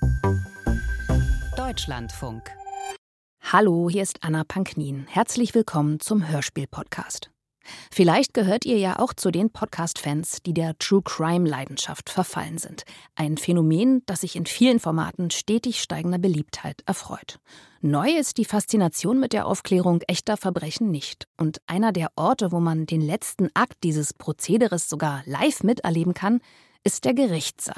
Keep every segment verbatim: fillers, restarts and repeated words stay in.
Deutschlandfunk. Hallo, hier ist Anna Panknin. Herzlich willkommen zum Hörspiel-Podcast. Vielleicht gehört ihr ja auch zu den Podcast-Fans, die der True-Crime-Leidenschaft verfallen sind. Ein Phänomen, das sich in vielen Formaten stetig steigender Beliebtheit erfreut. Neu ist die Faszination mit der Aufklärung echter Verbrechen nicht. Und einer der Orte, wo man den letzten Akt dieses Prozederes sogar live miterleben kann, ist der Gerichtssaal.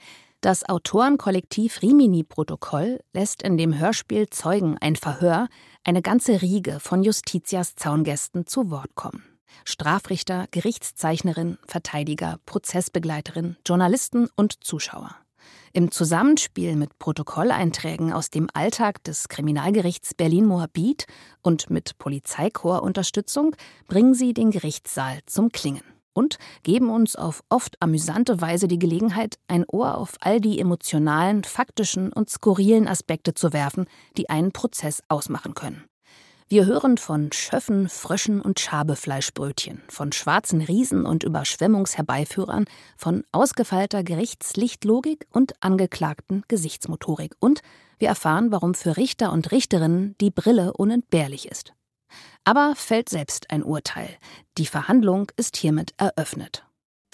Das Autorenkollektiv Rimini-Protokoll lässt in dem Hörspiel Zeugen ein Verhör, eine ganze Riege von Justitias Zaungästen zu Wort kommen. Strafrichter, Gerichtszeichnerin, Verteidiger, Prozessbegleiterin, Journalisten und Zuschauer. Im Zusammenspiel mit Protokolleinträgen aus dem Alltag des Kriminalgerichts Berlin-Moabit und mit Polizeikorpsunterstützung bringen sie den Gerichtssaal zum Klingen und geben uns auf oft amüsante Weise die Gelegenheit, ein Ohr auf all die emotionalen, faktischen und skurrilen Aspekte zu werfen, die einen Prozess ausmachen können. Wir hören von Schöffen, Fröschen und Schabefleischbrötchen, von schwarzen Riesen und Überschwemmungsherbeiführern, von ausgefeilter Gerichtslichtlogik und angeklagten Gesichtsmotorik. Und wir erfahren, warum für Richter und Richterinnen die Brille unentbehrlich ist. Aber fällt selbst ein Urteil. Die Verhandlung ist hiermit eröffnet.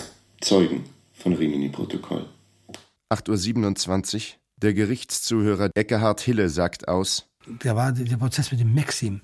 Zeugen von Rimini-Protokoll. acht Uhr siebenundzwanzig. Der Gerichtszuhörer Eckehard Hille sagt aus: Da war der Prozess mit dem Maxim.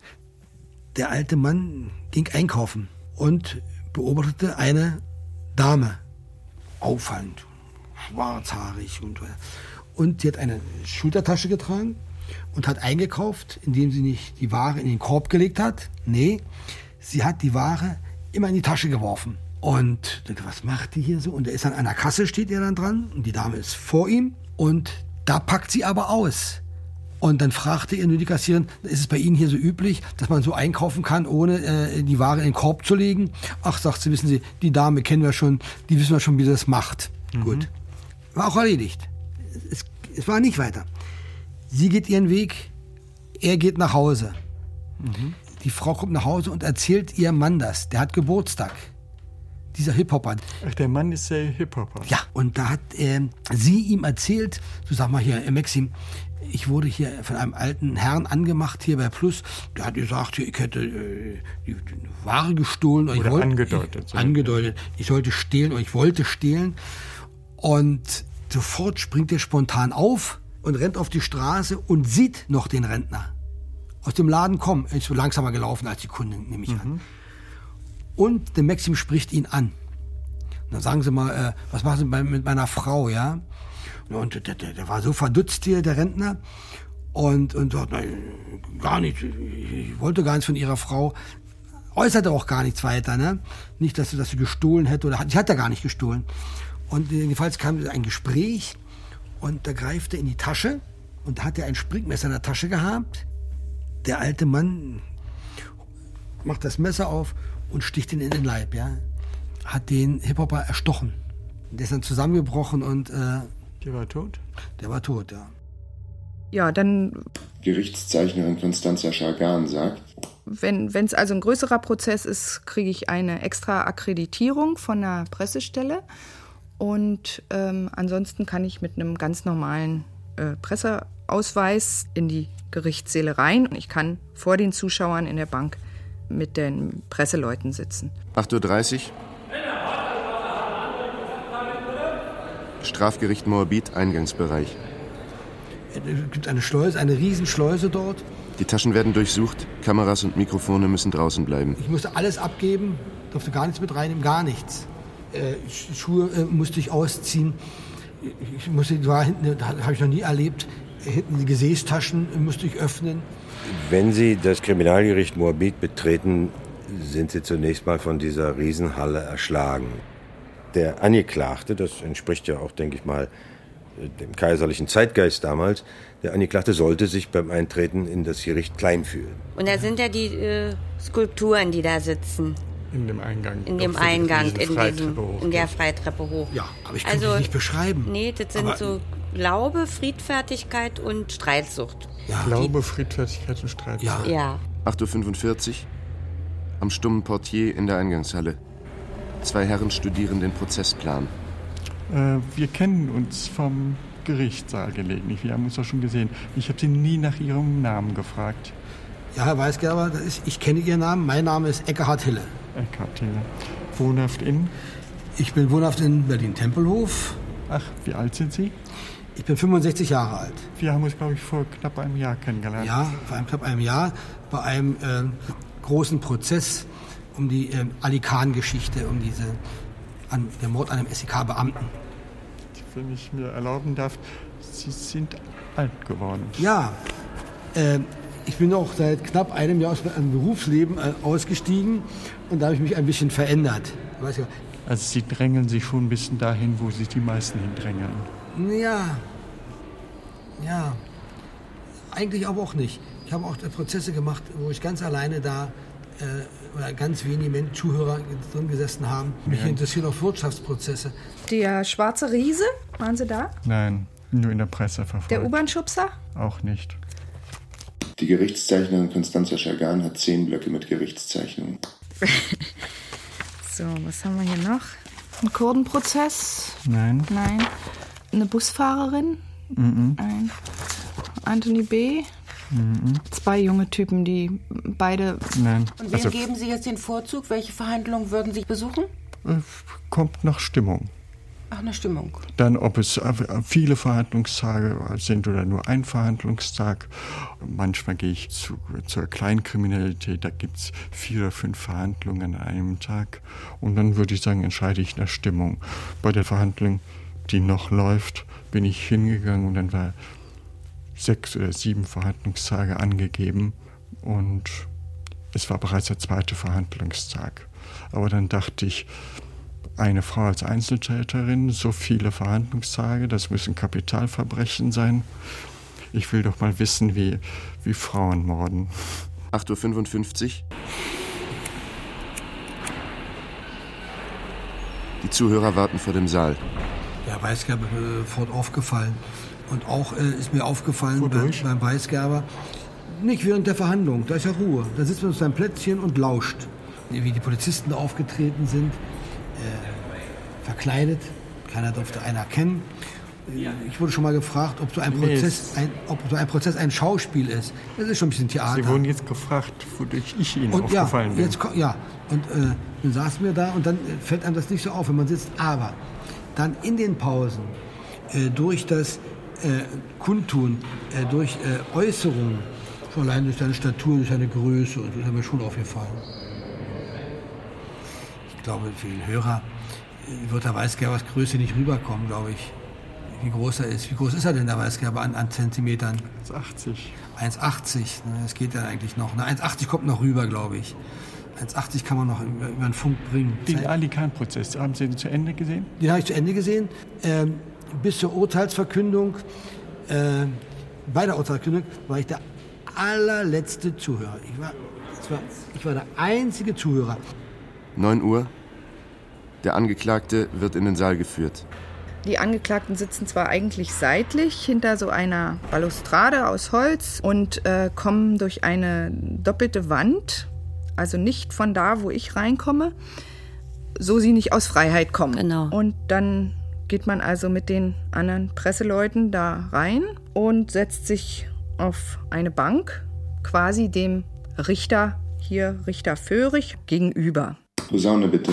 Der alte Mann ging einkaufen und beobachtete eine Dame. Auffallend, schwarzhaarig. Und, und sie hat eine Schultertasche getragen und hat eingekauft, indem sie nicht die Ware in den Korb gelegt hat. Nee, sie hat die Ware immer in die Tasche geworfen. Und was macht die hier so? Und er ist an einer Kasse, steht er dann dran. Und die Dame ist vor ihm. Und da packt sie aber aus. Und dann fragte er nur die Kassiererin, ist es bei Ihnen hier so üblich, dass man so einkaufen kann, ohne äh, die Ware in den Korb zu legen? Ach, sagt sie, wissen Sie, die Dame kennen wir schon, die wissen wir schon, wie sie das macht. Mhm. Gut. War auch erledigt. Es, es war nicht weiter. Sie geht ihren Weg, er geht nach Hause. Mhm. Die Frau kommt nach Hause und erzählt ihrem Mann das. Der hat Geburtstag. Dieser Hip-Hopper. Ach, der Mann ist der Hip-Hopper. Ja, und da hat äh, sie ihm erzählt, so sag mal hier, Maxim, ich wurde hier von einem alten Herrn angemacht, hier bei Plus. Der hat gesagt, ich hätte äh, die, die Ware gestohlen. Oder, oder ich wollte, angedeutet. Ich, angedeutet. Ich sollte stehlen oder ich wollte stehlen. Und sofort springt er spontan auf und rennt auf die Straße und sieht noch den Rentner. Aus dem Laden kommen. Er ist so langsamer gelaufen als die Kunden, nehme ich mhm. an. Und der Maxim spricht ihn an. Und dann sagen sie mal, äh, was machen Sie bei, mit meiner Frau, ja? Und der, der, der war so verdutzt hier, der Rentner. Und, und sagt, nein, gar nicht, ich wollte gar nichts von ihrer Frau. Äußerte auch gar nichts weiter, ne? Nicht, dass sie, dass sie gestohlen hätte, oder sie hat ja gar nicht gestohlen. Und jedenfalls kam ein Gespräch und da greift er in die Tasche und da hat er ein Springmesser in der Tasche gehabt. Der alte Mann macht das Messer auf und sticht ihn in den Leib, ja. Hat den Hip-Hopper erstochen. Der ist dann zusammengebrochen und äh, der war tot? Der war tot, ja. Ja, dann... Gerichtszeichnerin Constanza Schargan sagt: Wenn es also ein größerer Prozess ist, kriege ich eine extra Akkreditierung von der Pressestelle. Und ähm, ansonsten kann ich mit einem ganz normalen äh, Presseausweis in die Gerichtssäle rein. Und ich kann vor den Zuschauern in der Bank mit den Presseleuten sitzen. acht Uhr dreißig. Strafgericht Moabit, Eingangsbereich. Es gibt eine Schleuse, eine Riesenschleuse dort. Die Taschen werden durchsucht, Kameras und Mikrofone müssen draußen bleiben. Ich musste alles abgeben, durfte gar nichts mit reinnehmen, gar nichts. Äh, Schuhe äh, musste ich ausziehen. Ich musste, war hinten, das habe ich noch nie erlebt, hinten die Gesäßtaschen musste ich öffnen. Wenn Sie das Kriminalgericht Moabit betreten, sind Sie zunächst mal von dieser Riesenhalle erschlagen. Der Angeklagte, das entspricht ja auch, denke ich mal, dem kaiserlichen Zeitgeist damals, der Angeklagte sollte sich beim Eintreten in das Gericht klein fühlen. Und da sind ja die äh, Skulpturen, die da sitzen. In dem Eingang. In dem Eingang, in, diesem, in der Freitreppe hoch. Ja, aber ich kann also, das nicht beschreiben. Nee, das sind aber so Glaube, Friedfertigkeit und Streitsucht. Ja. Glaube, Friedfertigkeit und Streitsucht. Ja. ja. acht Uhr fünfundvierzig. Am stummen Portier in der Eingangshalle. Zwei Herren studieren den Prozessplan. Äh, wir kennen uns vom Gerichtssaal gelegentlich. Wir haben uns doch schon gesehen. Ich habe Sie nie nach Ihrem Namen gefragt. Ja, Herr Weisgerber, das ist, ich kenne Ihren Namen. Mein Name ist Eckehard Hille. Eckehard Hille. Wohnhaft in? Ich bin wohnhaft in Berlin-Tempelhof. Ach, wie alt sind Sie? Ich bin fünfundsechzig Jahre alt. Wir haben uns, glaube ich, vor knapp einem Jahr kennengelernt. Ja, vor einem, knapp einem Jahr bei einem äh, großen Prozess um die äh, Ali Khan-Geschichte, um diese, an, den Mord an einem S E K-Beamten. Wenn ich mir erlauben darf, Sie sind alt geworden. Ja, äh, ich bin auch seit knapp einem Jahr aus meinem Berufsleben äh, ausgestiegen und da habe ich mich ein bisschen verändert. Weiß ich, also Sie drängeln sich schon ein bisschen dahin, wo sich die meisten hindrängeln. Ja, ja, eigentlich aber auch nicht. Ich habe auch Prozesse gemacht, wo ich ganz alleine da äh, oder ganz wenige Menschen, Zuhörer drin gesessen haben. Mich Ja. interessieren auch Wirtschaftsprozesse. Der schwarze Riese, waren Sie da? Nein, nur in der Presse verfolgt. Der U-Bahn-Schubser? Auch nicht. Die Gerichtszeichnerin Constanza Schagan hat zehn Blöcke mit Gerichtszeichnungen. So, was haben wir hier noch? Ein Kurdenprozess? Nein. Nein. Eine Busfahrerin? Mhm. Nein. Anthony B. Mhm. Zwei junge Typen, die beide... Nein. Und wem Also, geben Sie jetzt den Vorzug? Welche Verhandlungen würden Sie besuchen? äh, kommt nach Stimmung. Ach, eine Stimmung. Dann, ob es äh, viele Verhandlungstage sind oder nur ein Verhandlungstag. Manchmal gehe ich zu, zur Kleinkriminalität, da gibt es vier oder fünf Verhandlungen an einem Tag. Und dann würde ich sagen, entscheide ich nach Stimmung. Bei der Verhandlung, die noch läuft, bin ich hingegangen und dann war sechs oder sieben Verhandlungstage angegeben. Und es war bereits der zweite Verhandlungstag. Aber dann dachte ich, eine Frau als Einzeltäterin, so viele Verhandlungstage, das müssen Kapitalverbrechen sein. Ich will doch mal wissen, wie, wie Frauen morden. acht Uhr fünfundfünfzig. Die Zuhörer warten vor dem Saal. Der Weisgerber ist sofort aufgefallen. Und auch äh, ist mir aufgefallen beim, Wodurch? beim Weisgerber, nicht während der Verhandlung, da ist ja Ruhe. Da sitzt man auf seinem Plätzchen und lauscht. Wie die Polizisten da aufgetreten sind, äh, verkleidet, keiner durfte einen erkennen. Ich wurde schon mal gefragt, ob so ein Nee, Prozess ein, ob so ein Prozess ein Schauspiel ist. Das ist schon ein bisschen Theater. Sie wurden jetzt gefragt, wodurch ich Ihnen Und ja, aufgefallen bin. jetzt, ko- ja, und äh, dann saßen wir da und dann äh, fällt einem das nicht so auf, wenn man sitzt. Aber dann in den Pausen, äh, durch das äh, Kundtun, äh, durch äh, Äußerungen, schon allein durch seine Statur, durch seine Größe, und das ist mir schon aufgefallen. Ich glaube, für den Hörer äh, wird der Weisgerbers Größe nicht rüberkommen, glaube ich. Wie groß er ist. Wie groß ist er denn, der Weisgerber, an, an Zentimetern? eins achtzig. eins achtzig, ne, das geht ja eigentlich noch. Ne, eins achtzig kommt noch rüber, glaube ich. eins achtzig kann man noch über, über den Funk bringen. Den Ali Khan-Prozess, haben Sie den zu Ende gesehen? Den habe ich zu Ende gesehen. Ähm, bis zur Urteilsverkündung, äh, bei der Urteilsverkündung war ich der allerletzte Zuhörer. Ich war, ich war, ich war der einzige Zuhörer. neun Uhr. Der Angeklagte wird in den Saal geführt. Die Angeklagten sitzen zwar eigentlich seitlich hinter so einer Balustrade aus Holz und äh, kommen durch eine doppelte Wand, also nicht von da, wo ich reinkomme, so sie nicht aus Freiheit kommen. Genau. Und dann geht man also mit den anderen Presseleuten da rein und setzt sich auf eine Bank, quasi dem Richter, hier Richter Föhrig, gegenüber. Posaune bitte.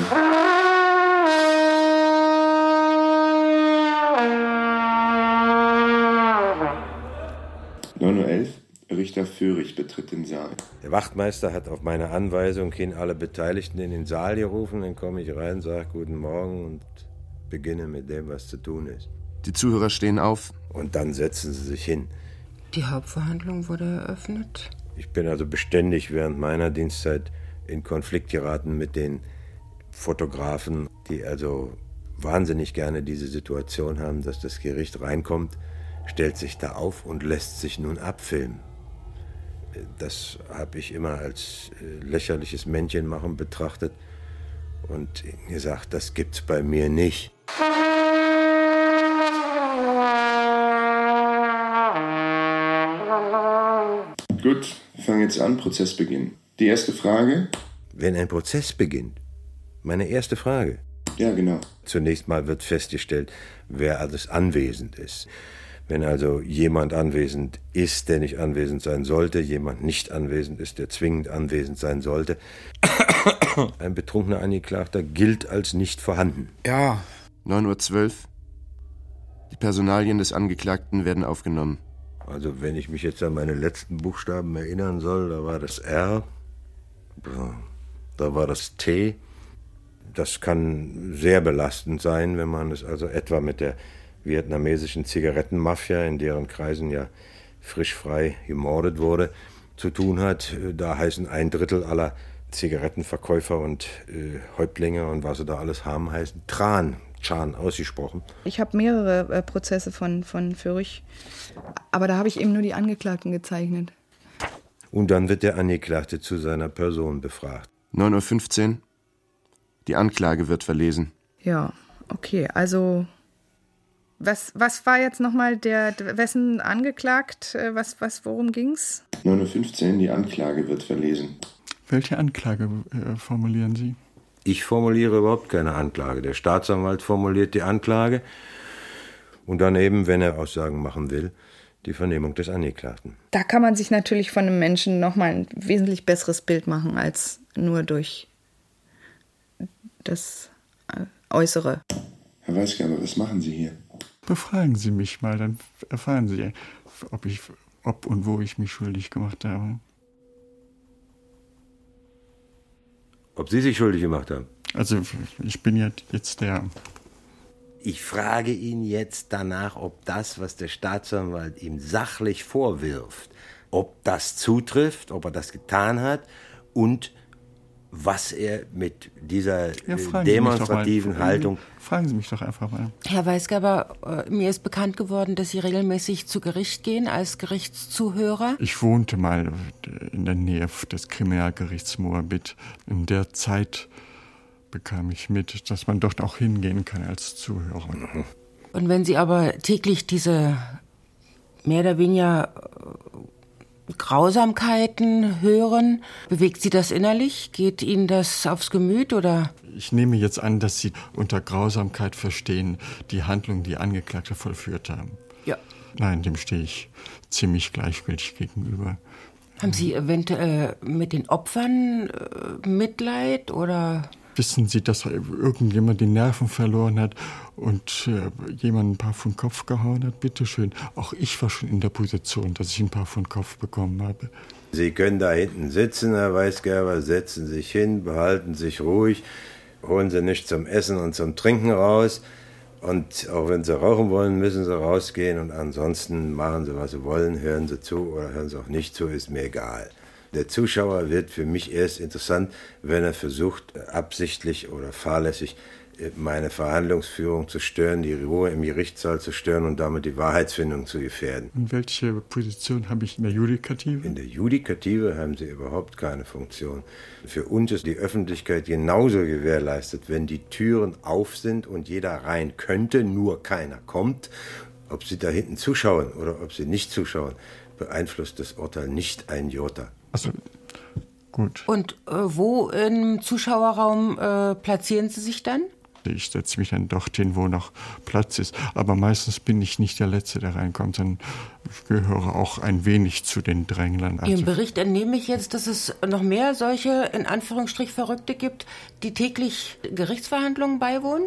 neun Uhr elf. Richter Föhrig betritt den Saal. Der Wachtmeister hat auf meine Anweisung hin alle Beteiligten in den Saal gerufen. Dann komme ich rein, sage Guten Morgen und beginne mit dem, was zu tun ist. Die Zuhörer stehen auf. Und dann setzen sie sich hin. Die Hauptverhandlung wurde eröffnet. Ich bin also beständig während meiner Dienstzeit in Konflikt geraten mit den Fotografen, die also wahnsinnig gerne diese Situation haben, dass das Gericht reinkommt, stellt sich da auf und lässt sich nun abfilmen. Das habe ich immer als lächerliches Männchenmachen betrachtet und gesagt, das gibt's bei mir nicht. Gut, wir fangen jetzt an. Prozessbeginn. Die erste Frage. Wenn ein Prozess beginnt, meine erste Frage. Ja, genau. Zunächst mal wird festgestellt, wer alles anwesend ist. Wenn also jemand anwesend ist, der nicht anwesend sein sollte, jemand nicht anwesend ist, der zwingend anwesend sein sollte, ein betrunkener Angeklagter gilt als nicht vorhanden. Ja. neun Uhr zwölf. Die Personalien des Angeklagten werden aufgenommen. Also wenn ich mich jetzt an meine letzten Buchstaben erinnern soll, da war das R, da war das T. Das kann sehr belastend sein, wenn man es also etwa mit der vietnamesischen Zigarettenmafia, in deren Kreisen ja frisch frei gemordet wurde, zu tun hat. Da heißen ein Drittel aller Zigarettenverkäufer und äh, Häuptlinge und was sie da alles haben, heißen Tran, Chan ausgesprochen. Ich habe mehrere äh, Prozesse von, von Fürch, aber da habe ich eben nur die Angeklagten gezeichnet. Und dann wird der Angeklagte zu seiner Person befragt. neun Uhr fünfzehn. Die Anklage wird verlesen. Ja, okay, also was, was war jetzt nochmal der, wessen angeklagt, was, was, worum ging's? neun Uhr fünfzehn, die Anklage wird verlesen. Welche Anklage äh, formulieren Sie? Ich formuliere überhaupt keine Anklage. Der Staatsanwalt formuliert die Anklage und dann eben, wenn er Aussagen machen will, die Vernehmung des Angeklagten. Da kann man sich natürlich von einem Menschen nochmal ein wesentlich besseres Bild machen, als nur durch das Äußere. Herr Weisgerber, was machen Sie hier? Befragen Sie mich mal, dann erfahren Sie, ob, ich, ob und wo ich mich schuldig gemacht habe. Ob Sie sich schuldig gemacht haben? Also ich bin ja jetzt der... Ich frage ihn jetzt danach, ob das, was der Staatsanwalt ihm sachlich vorwirft, ob das zutrifft, ob er das getan hat und was er mit dieser ja, äh, demonstrativen Haltung... Fragen Sie mich doch einfach mal. Herr Weisgerber, äh, mir ist bekannt geworden, dass Sie regelmäßig zu Gericht gehen als Gerichtszuhörer. Ich wohnte mal in der Nähe des Kriminalgerichts Moabit. In der Zeit bekam ich mit, dass man dort auch hingehen kann als Zuhörer. Mhm. Und wenn Sie aber täglich diese mehr oder weniger Grausamkeiten hören, bewegt Sie das innerlich? Geht Ihnen das aufs Gemüt, oder? Ich nehme jetzt an, dass Sie unter Grausamkeit verstehen, die Handlung, die Angeklagte vollführt haben. Ja. Nein, dem stehe ich ziemlich gleichgültig gegenüber. Haben Sie eventuell mit den Opfern äh, Mitleid, oder? Wissen Sie, dass irgendjemand die Nerven verloren hat und äh, jemand ein paar von Kopf gehauen hat? Bitteschön. Auch ich war schon in der Position, dass ich ein paar von Kopf bekommen habe. Sie können da hinten sitzen, Herr Weisgerber, setzen sich hin, behalten sich ruhig, holen Sie nicht zum Essen und zum Trinken raus. Und auch wenn Sie rauchen wollen, müssen Sie rausgehen. Und ansonsten machen Sie, was Sie wollen, hören Sie zu oder hören Sie auch nicht zu, ist mir egal. Der Zuschauer wird für mich erst interessant, wenn er versucht, absichtlich oder fahrlässig meine Verhandlungsführung zu stören, die Ruhe im Gerichtssaal zu stören und damit die Wahrheitsfindung zu gefährden. Und welche Position habe ich in der Judikative? In der Judikative haben Sie überhaupt keine Funktion. Für uns ist die Öffentlichkeit genauso gewährleistet, wenn die Türen auf sind und jeder rein könnte, nur keiner kommt. Ob Sie da hinten zuschauen oder ob Sie nicht zuschauen, beeinflusst das Urteil nicht ein Jota. Also, gut. Und äh, wo im Zuschauerraum äh, platzieren Sie sich dann? Ich setze mich dann dorthin, wo noch Platz ist. Aber meistens bin ich nicht der Letzte, der reinkommt, sondern ich gehöre auch ein wenig zu den Dränglern. Also Ihrem Bericht entnehme ich jetzt, dass es noch mehr solche, in Anführungsstrich, Verrückte gibt, die täglich Gerichtsverhandlungen beiwohnen?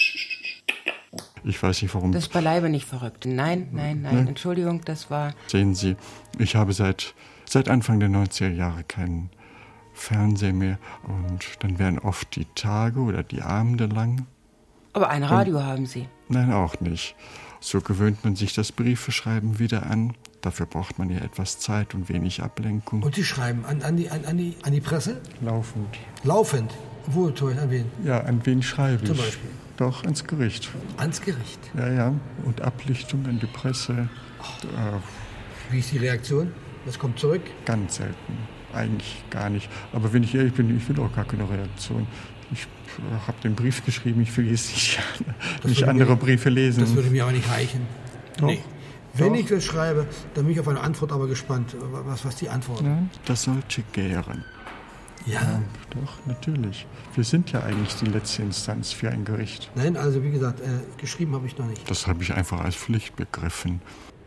Ich weiß nicht, warum... Das ist beileibe nicht verrückt. Nein, nein, nein, ne? Entschuldigung, das war... Sehen Sie, ich habe seit, seit Anfang der neunziger Jahre keinen Fernseher mehr und dann werden oft die Tage oder die Abende lang. Aber ein Radio und, haben Sie? Nein, auch nicht. So gewöhnt man sich das Briefeschreiben wieder an. Dafür braucht man ja etwas Zeit und wenig Ablenkung. Und Sie schreiben an, an, die, an, an, die, an die Presse? Laufend. Laufend? Wo, an wen? Ja, an wen schreibe ich? Zum Beispiel? Doch, ans Gericht. Ans Gericht? Ja, ja. Und Ablichtung an die Presse. Oh. Äh, Wie ist die Reaktion? Was kommt zurück? Ganz selten. Eigentlich gar nicht. Aber wenn ich ehrlich bin, ich will auch gar keine Reaktion. Ich habe den Brief geschrieben, ich will jetzt nicht, nicht andere mir, Briefe lesen. Das würde mir aber nicht reichen. Doch. Nee. Wenn Doch. ich das schreibe, dann bin ich auf eine Antwort aber gespannt. Was, was die Antwort? Ja, das sollte gären. Ja. ja. Doch, natürlich. Wir sind ja eigentlich die letzte Instanz für ein Gericht. Nein, also wie gesagt, äh, geschrieben habe ich noch nicht. Das habe ich einfach als Pflicht begriffen.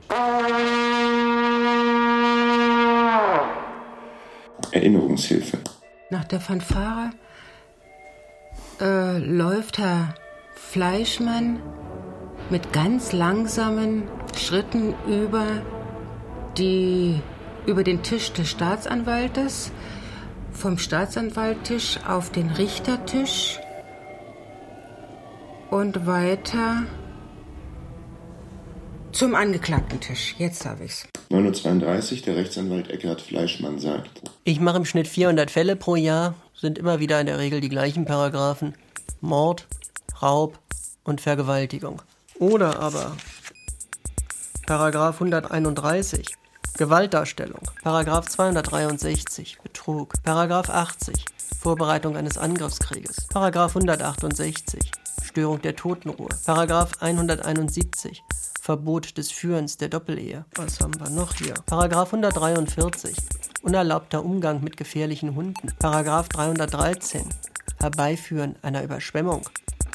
Erinnerungshilfe. Nach der Fanfare äh, läuft Herr Fleischmann mit ganz langsamen Schritten über, die, über den Tisch des Staatsanwaltes, vom Staatsanwalttisch auf den Richtertisch und weiter zum Angeklagtentisch. Jetzt habe ich's. neun Uhr zweiunddreißig, der Rechtsanwalt Eckhard Fleischmann sagt: Ich mache im Schnitt vierhundert Fälle pro Jahr, sind immer wieder in der Regel die gleichen Paragraphen. Mord, Raub und Vergewaltigung. Oder aber Paragraph hunderteinunddreißig, Gewaltdarstellung. Paragraph zweihundertdreiundsechzig, Betrug. Paragraph achtzig, Vorbereitung eines Angriffskrieges. Paragraph hundertachtundsechzig, Störung der Totenruhe. Paragraph hunderteinundsiebzig, Verbot des Führens der Doppelehe. Was haben wir noch hier? Paragraph hundertdreiundvierzig, unerlaubter Umgang mit gefährlichen Hunden. Paragraph dreihundertdreizehn, Herbeiführen einer Überschwemmung.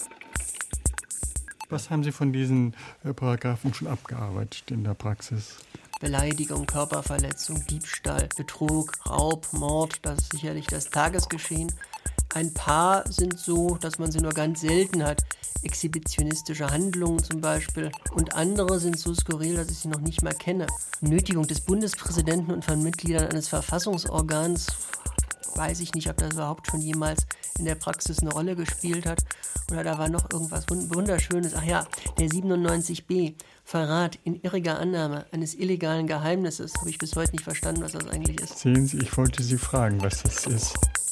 Was haben Sie von diesen äh, Paragraphen schon abgearbeitet in der Praxis? Beleidigung, Körperverletzung, Diebstahl, Betrug, Raub, Mord, das ist sicherlich das Tagesgeschehen. Ein paar sind so, dass man sie nur ganz selten hat. Exhibitionistische Handlungen zum Beispiel. Und andere sind so skurril, dass ich sie noch nicht mal kenne. Nötigung des Bundespräsidenten und von Mitgliedern eines Verfassungsorgans. Weiß ich nicht, ob das überhaupt schon jemals in der Praxis eine Rolle gespielt hat. Oder da war noch irgendwas Wunderschönes. Ach ja, der siebenundneunzig b, Verrat in irriger Annahme eines illegalen Geheimnisses. Habe ich bis heute nicht verstanden, was das eigentlich ist. Sehen Sie, ich wollte Sie fragen, was das ist.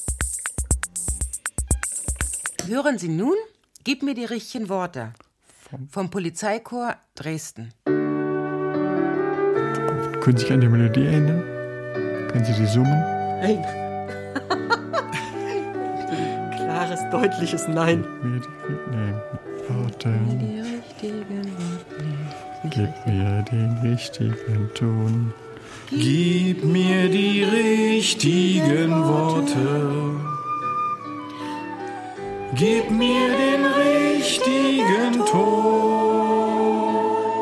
Hören Sie nun, gib mir die richtigen Worte. Vom, Vom Polizeikorps Dresden. Können Sie sich an die Melodie erinnern? Können Sie die summen? Nein. Klares, deutliches Nein. Worte. Gib mir den richtigen Ton. Gib mir die richtigen Worte. Gib mir den richtigen Ton.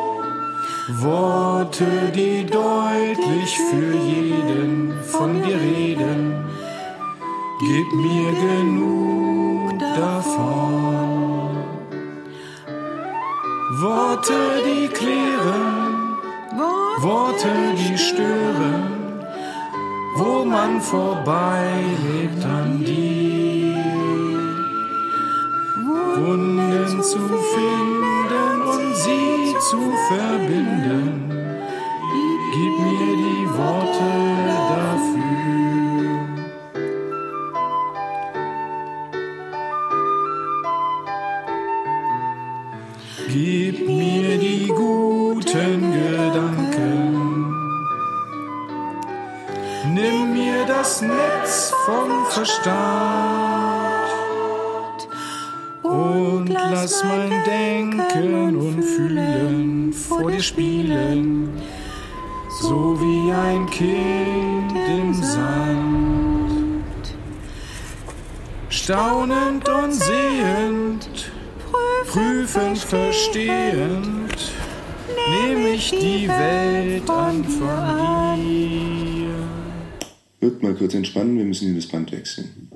Worte, die deutlich für jeden von dir reden. Gib mir genug davon. Worte, die klären, Worte, die stören, wo man vorbeilebt an dir. Wunden zu finden und sie zu verbinden. Gib mir die Worte dafür. Gib mir die guten Gedanken. Nimm mir das Netz vom Verstand. Und lass mein Denken und Fühlen vor dir spielen, so wie ein Kind im Sand. Staunend und sehend, prüfend, verstehend, nehme ich die Welt an von dir. Wird mal kurz entspannen, wir müssen hier das Band wechseln.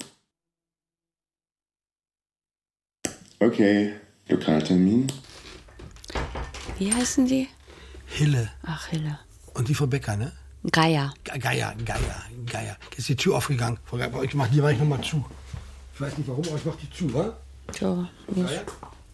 Okay, Lokaltermin. Wie heißen Sie? Hille. Ach, Hille. Und die Frau Becker, ne? Geier. Ge- Geier, Geier, Geier. Jetzt ist die Tür aufgegangen. Frau Geier, ich mach die gleich nochmal zu. Ich weiß nicht warum, aber ich mach die zu, wa? So, nicht. Geier?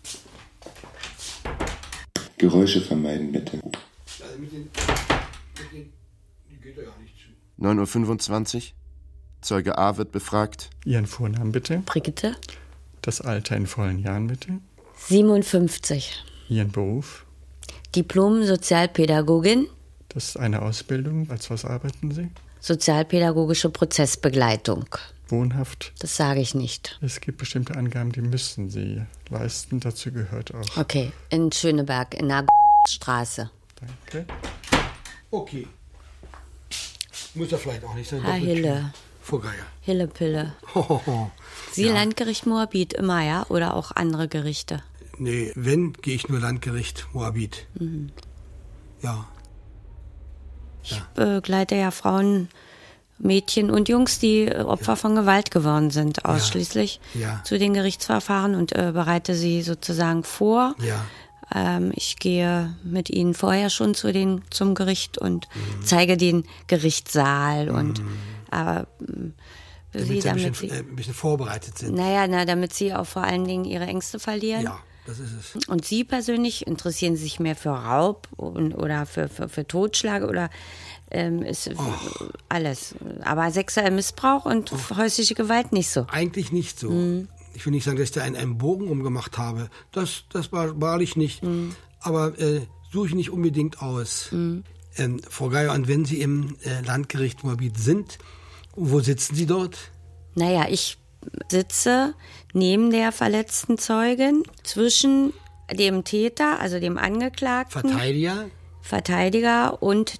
Geräusche vermeiden, bitte. Also mit den, mit den, die geht ja nicht zu. neun Uhr fünfundzwanzig. Zeuge A wird befragt. Ihren Vornamen bitte. Brigitte. Das Alter in vollen Jahren bitte. siebenundfünfzig. Ihren Beruf. Diplom-Sozialpädagogin. Das ist eine Ausbildung. Als was arbeiten Sie? Sozialpädagogische Prozessbegleitung. Wohnhaft. Das sage ich nicht. Es gibt bestimmte Angaben, die müssen Sie leisten. Dazu gehört auch. Okay, in Schöneberg, in der Straße. Danke. Okay. Muss ja vielleicht auch nicht sein. Herr Hille, Frau Geier. Hille-Pille. Hohoho. Sie ja. Landgericht Moabit immer, ja? Oder auch andere Gerichte? Nee, wenn, gehe ich nur Landgericht Moabit. Mhm. Ja. Ich begleite ja Frauen, Mädchen und Jungs, die Opfer ja. von Gewalt geworden sind, ausschließlich ja. Ja. zu den Gerichtsverfahren und äh, bereite sie sozusagen vor. Ja. Ähm, ich gehe mit ihnen vorher schon zu den, zum Gericht und mhm. zeige den Gerichtssaal mhm. und aber damit sie, sie, ein, damit bisschen, sie äh, ein bisschen vorbereitet sind. Naja, na, damit sie auch vor allen Dingen ihre Ängste verlieren. Ja, das ist es. Und Sie persönlich interessieren sich mehr für Raub und, oder für, für, für Totschlag oder ähm, ist oh. alles. Aber sexueller Missbrauch und oh. häusliche Gewalt nicht so. Eigentlich nicht so. Mhm. Ich will nicht sagen, dass ich da einen, einen Bogen umgemacht habe. Das, das war wahrlich nicht. Mhm. Aber äh, suche ich nicht unbedingt aus. Mhm. Ähm, Frau Geier, und wenn Sie im äh, Landgericht Moabit sind, wo sitzen Sie dort? Naja, ich sitze neben der verletzten Zeugin zwischen dem Täter, also dem Angeklagten, Verteidiger, Verteidiger und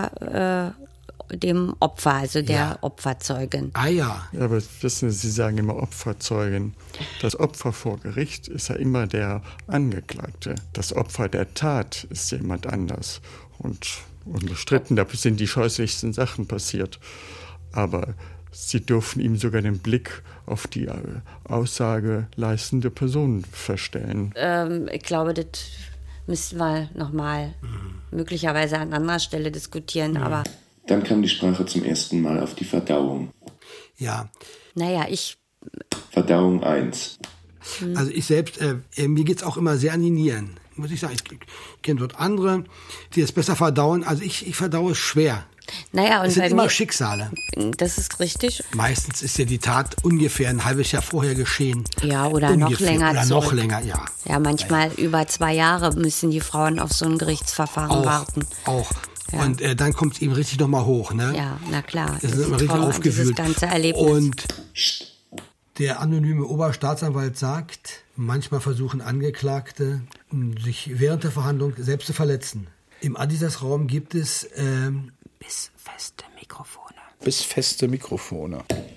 der, äh, dem Opfer, also der ja. Opferzeugin. Ah ja. Ja, aber wissen Sie, Sie sagen immer Opferzeugin. Das Opfer vor Gericht ist ja immer der Angeklagte. Das Opfer der Tat ist jemand anders. Und unbestritten, da sind die scheußlichsten Sachen passiert. Aber Sie dürfen ihm sogar den Blick auf die Aussage leistende Person verstellen. Ähm, ich glaube, das müssten wir nochmal mhm. möglicherweise an anderer Stelle diskutieren, mhm. aber... Dann kam die Sprache zum ersten Mal auf die Verdauung. Ja. Naja, ich... Verdauung eins. Mhm. Also ich selbst, äh, mir geht's auch immer sehr an die Nieren. Muss ich sagen, ich kenne dort andere, die es besser verdauen. Also ich, ich verdaue es schwer. Naja, und es sind bei immer mir, Schicksale. Das ist richtig. Meistens ist ja die Tat ungefähr ein halbes Jahr vorher geschehen. Ja, oder ungefähr. noch länger. Oder zurück. noch länger, ja. Ja, manchmal ja, ja. über zwei Jahre müssen die Frauen auf so ein Gerichtsverfahren auch, warten. Auch. Ja. Und äh, dann kommt es eben richtig nochmal hoch, ne? Ja, na klar. Das ist immer richtig aufgewühlt. Das ganze Erlebnis. Und der anonyme Oberstaatsanwalt sagt, manchmal versuchen Angeklagte, sich während der Verhandlung selbst zu verletzen. Im Adidas-Raum gibt es ähm, bissfeste Mikrofone. Bissfeste Mikrofone.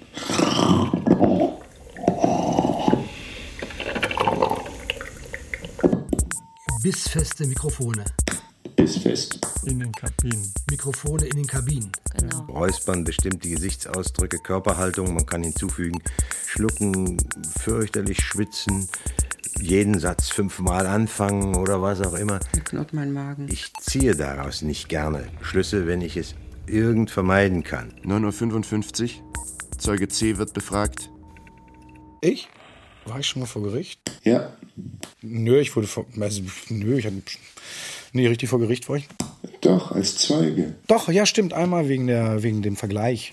Bissfeste Mikrofone. Bissfest. In den Kabinen. Mikrofone in den Kabinen. Genau. Räuspern, bestimmte Gesichtsausdrücke, Körperhaltung, man kann hinzufügen, schlucken, fürchterlich schwitzen, jeden Satz fünfmal anfangen oder was auch immer. Mir knurrt mein Magen. Ich ziehe daraus nicht gerne Schlüsse, wenn ich es irgend vermeiden kann. neun Uhr fünfundfünfzig. Zeuge C wird befragt. Ich? War ich schon mal vor Gericht? Ja. Nö, ich wurde vor... Also, nö, ich hatte... Nee, richtig vor Gericht war ich. Doch, als Zeuge. Doch, ja, stimmt. Einmal wegen, der, wegen dem Vergleich.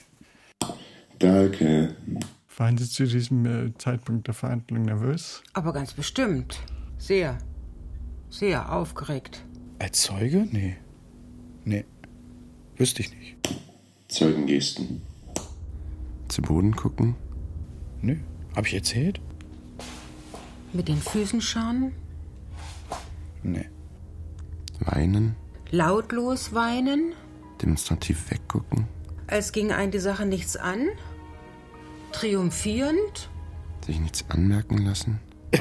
Danke. Waren Sie zu diesem äh, Zeitpunkt der Verhandlung nervös? Aber ganz bestimmt. Sehr. Sehr aufgeregt. Als Zeuge? Nee. Nee. Wüsste ich nicht. Zeugengesten. Zu Boden gucken? Nö. Hab ich erzählt? Mit den Füßen schauen? Nee. Weinen? Lautlos weinen? Demonstrativ weggucken? Als ging einen die Sache nichts an? Triumphierend? Sich nichts anmerken lassen?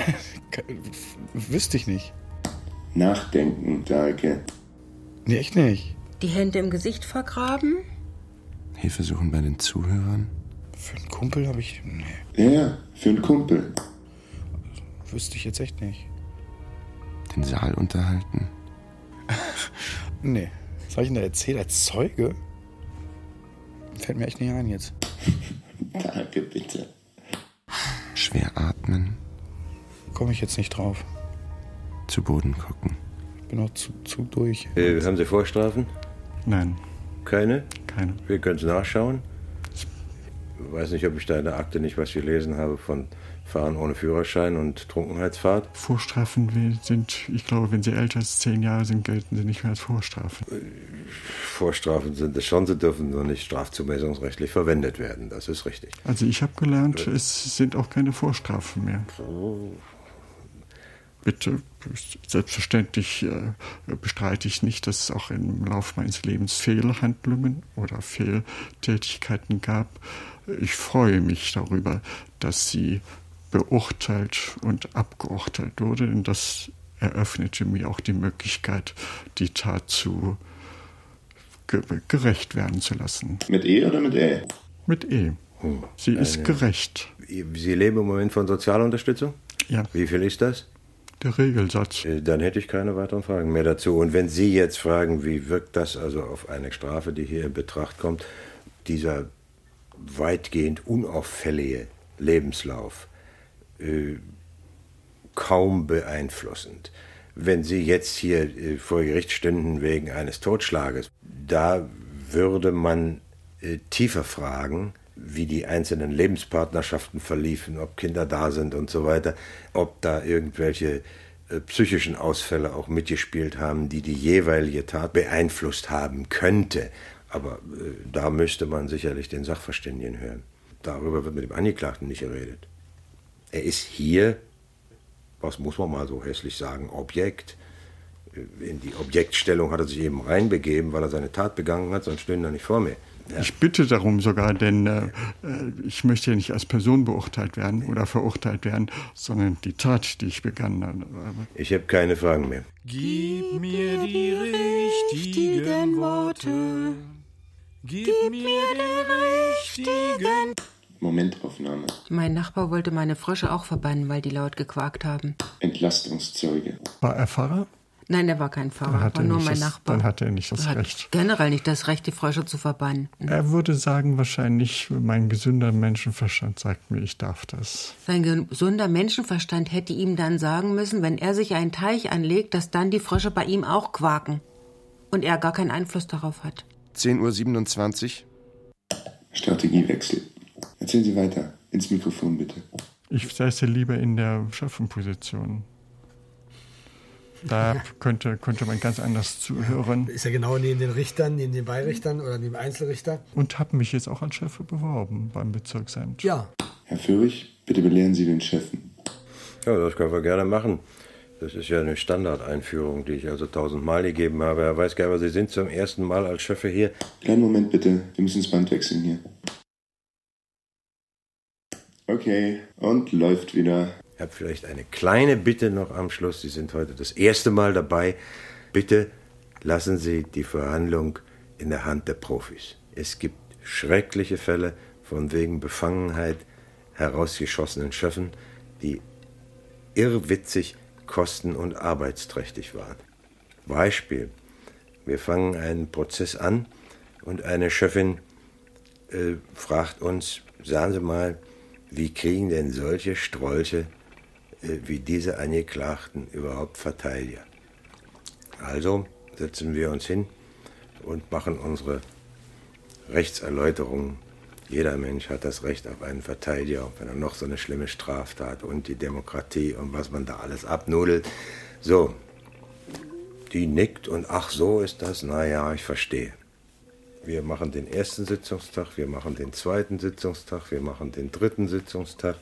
Wüsste ich nicht. Nachdenken, danke. Nee, echt nicht. Die Hände im Gesicht vergraben? Hilfe suchen bei den Zuhörern? Für einen Kumpel habe ich... Nee. Ja, ja, für einen Kumpel. Wüsste ich jetzt echt nicht. Den Saal unterhalten? Nee. Was habe ich denn da erzählt? Als Zeuge? Fällt mir echt nicht ein jetzt. Danke, bitte. Schwer atmen? Komme ich jetzt nicht drauf. Zu Boden gucken? Ich bin noch zu, zu durch. Äh, haben Sie Vorstrafen? Nein. Keine? Keine. Wir können es nachschauen. Ich weiß nicht, ob ich da in der Akte nicht was gelesen habe von Fahren ohne Führerschein und Trunkenheitsfahrt. Vorstrafen sind, ich glaube, wenn sie älter als zehn Jahre sind, gelten sie nicht mehr als Vorstrafen. Vorstrafen sind es schon, sie dürfen nur nicht strafzumessungsrechtlich verwendet werden, das ist richtig. Also ich habe gelernt, äh, es sind auch keine Vorstrafen mehr. So. Bitte, selbstverständlich äh, bestreite ich nicht, dass es auch im Laufe meines Lebens Fehlhandlungen oder Fehltätigkeiten gab. Ich freue mich darüber, dass sie beurteilt und abgeurteilt wurde, denn das eröffnete mir auch die Möglichkeit, die Tat zu ge- gerecht werden zu lassen. Mit E oder mit Ä? Mit E. Hm. Sie ist Eine, gerecht. Sie leben im Moment von Sozialunterstützung? Ja. Wie viel ist das? Der Regelsatz. Dann hätte ich keine weiteren Fragen mehr dazu. Und wenn Sie jetzt fragen, wie wirkt das also auf eine Strafe, die hier in Betracht kommt, dieser weitgehend unauffällige Lebenslauf, äh, kaum beeinflussend. Wenn Sie jetzt hier äh, vor Gericht stünden wegen eines Totschlages, da würde man äh, tiefer fragen, wie die einzelnen Lebenspartnerschaften verliefen, ob Kinder da sind und so weiter, ob da irgendwelche äh, psychischen Ausfälle auch mitgespielt haben, die die jeweilige Tat beeinflusst haben könnte. Aber äh, da müsste man sicherlich den Sachverständigen hören. Darüber wird mit dem Angeklagten nicht geredet. Er ist hier, was muss man mal so hässlich sagen, Objekt. In die Objektstellung hat er sich eben reinbegeben, weil er seine Tat begangen hat, sonst stehen er nicht vor mir. Ja. Ich bitte darum sogar, denn äh, ich möchte ja nicht als Person beurteilt werden oder verurteilt werden, sondern die Tat, die ich begangen habe. Ich habe keine Fragen mehr. Gib mir die richtigen Worte. Gib mir den richtigen... Momentaufnahme. Mein Nachbar wollte meine Frösche auch verbannen, weil die laut gequakt haben. Entlastungszeuge. War er Pfarrer? Nein, der war kein Pfarrer, war nur mein das, Nachbar. Dann hat er nicht das hat Recht. Generell nicht das Recht, die Frösche zu verbannen. Er würde sagen, wahrscheinlich, mein gesünder Menschenverstand sagt mir, ich darf das. Sein gesunder Menschenverstand hätte ihm dann sagen müssen, wenn er sich einen Teich anlegt, dass dann die Frösche bei ihm auch quaken. Und er gar keinen Einfluss darauf hat. zehn Uhr siebenundzwanzig. Strategiewechsel. Erzählen Sie weiter. Ins Mikrofon bitte. Ich säße lieber in der Schöffenposition. Da könnte, könnte man ganz anders zuhören. Ist ja genau neben den Richtern, neben den Beirichtern oder neben dem Einzelrichter. Und habe mich jetzt auch als Chef beworben beim Bezirksamt. Ja. Herr Föhrig, bitte belehren Sie den Chefen. Ja, das können wir gerne machen. Das ist ja eine Standardeinführung, die ich also tausendmal gegeben habe. Herr Weisgerber, Sie sind zum ersten Mal als Chef hier. Kleinen Moment bitte, wir müssen das Band wechseln hier. Okay, und läuft wieder. Ich habe vielleicht eine kleine Bitte noch am Schluss. Sie sind heute das erste Mal dabei. Bitte lassen Sie die Verhandlung in der Hand der Profis. Es gibt schreckliche Fälle von wegen Befangenheit herausgeschossenen Schöffen, die irrwitzig, kosten- und arbeitsträchtig waren. Beispiel. Wir fangen einen Prozess an und eine Chefin äh, fragt uns, sagen Sie mal, wie kriegen denn solche Strolche wie diese Angeklagten überhaupt Verteidiger? Also setzen wir uns hin und machen unsere Rechtserläuterungen. Jeder Mensch hat das Recht auf einen Verteidiger, wenn er noch so eine schlimme Straftat und die Demokratie und was man da alles abnudelt. So, die nickt und ach, so ist das, naja, ich verstehe. Wir machen den ersten Sitzungstag, wir machen den zweiten Sitzungstag, wir machen den dritten Sitzungstag.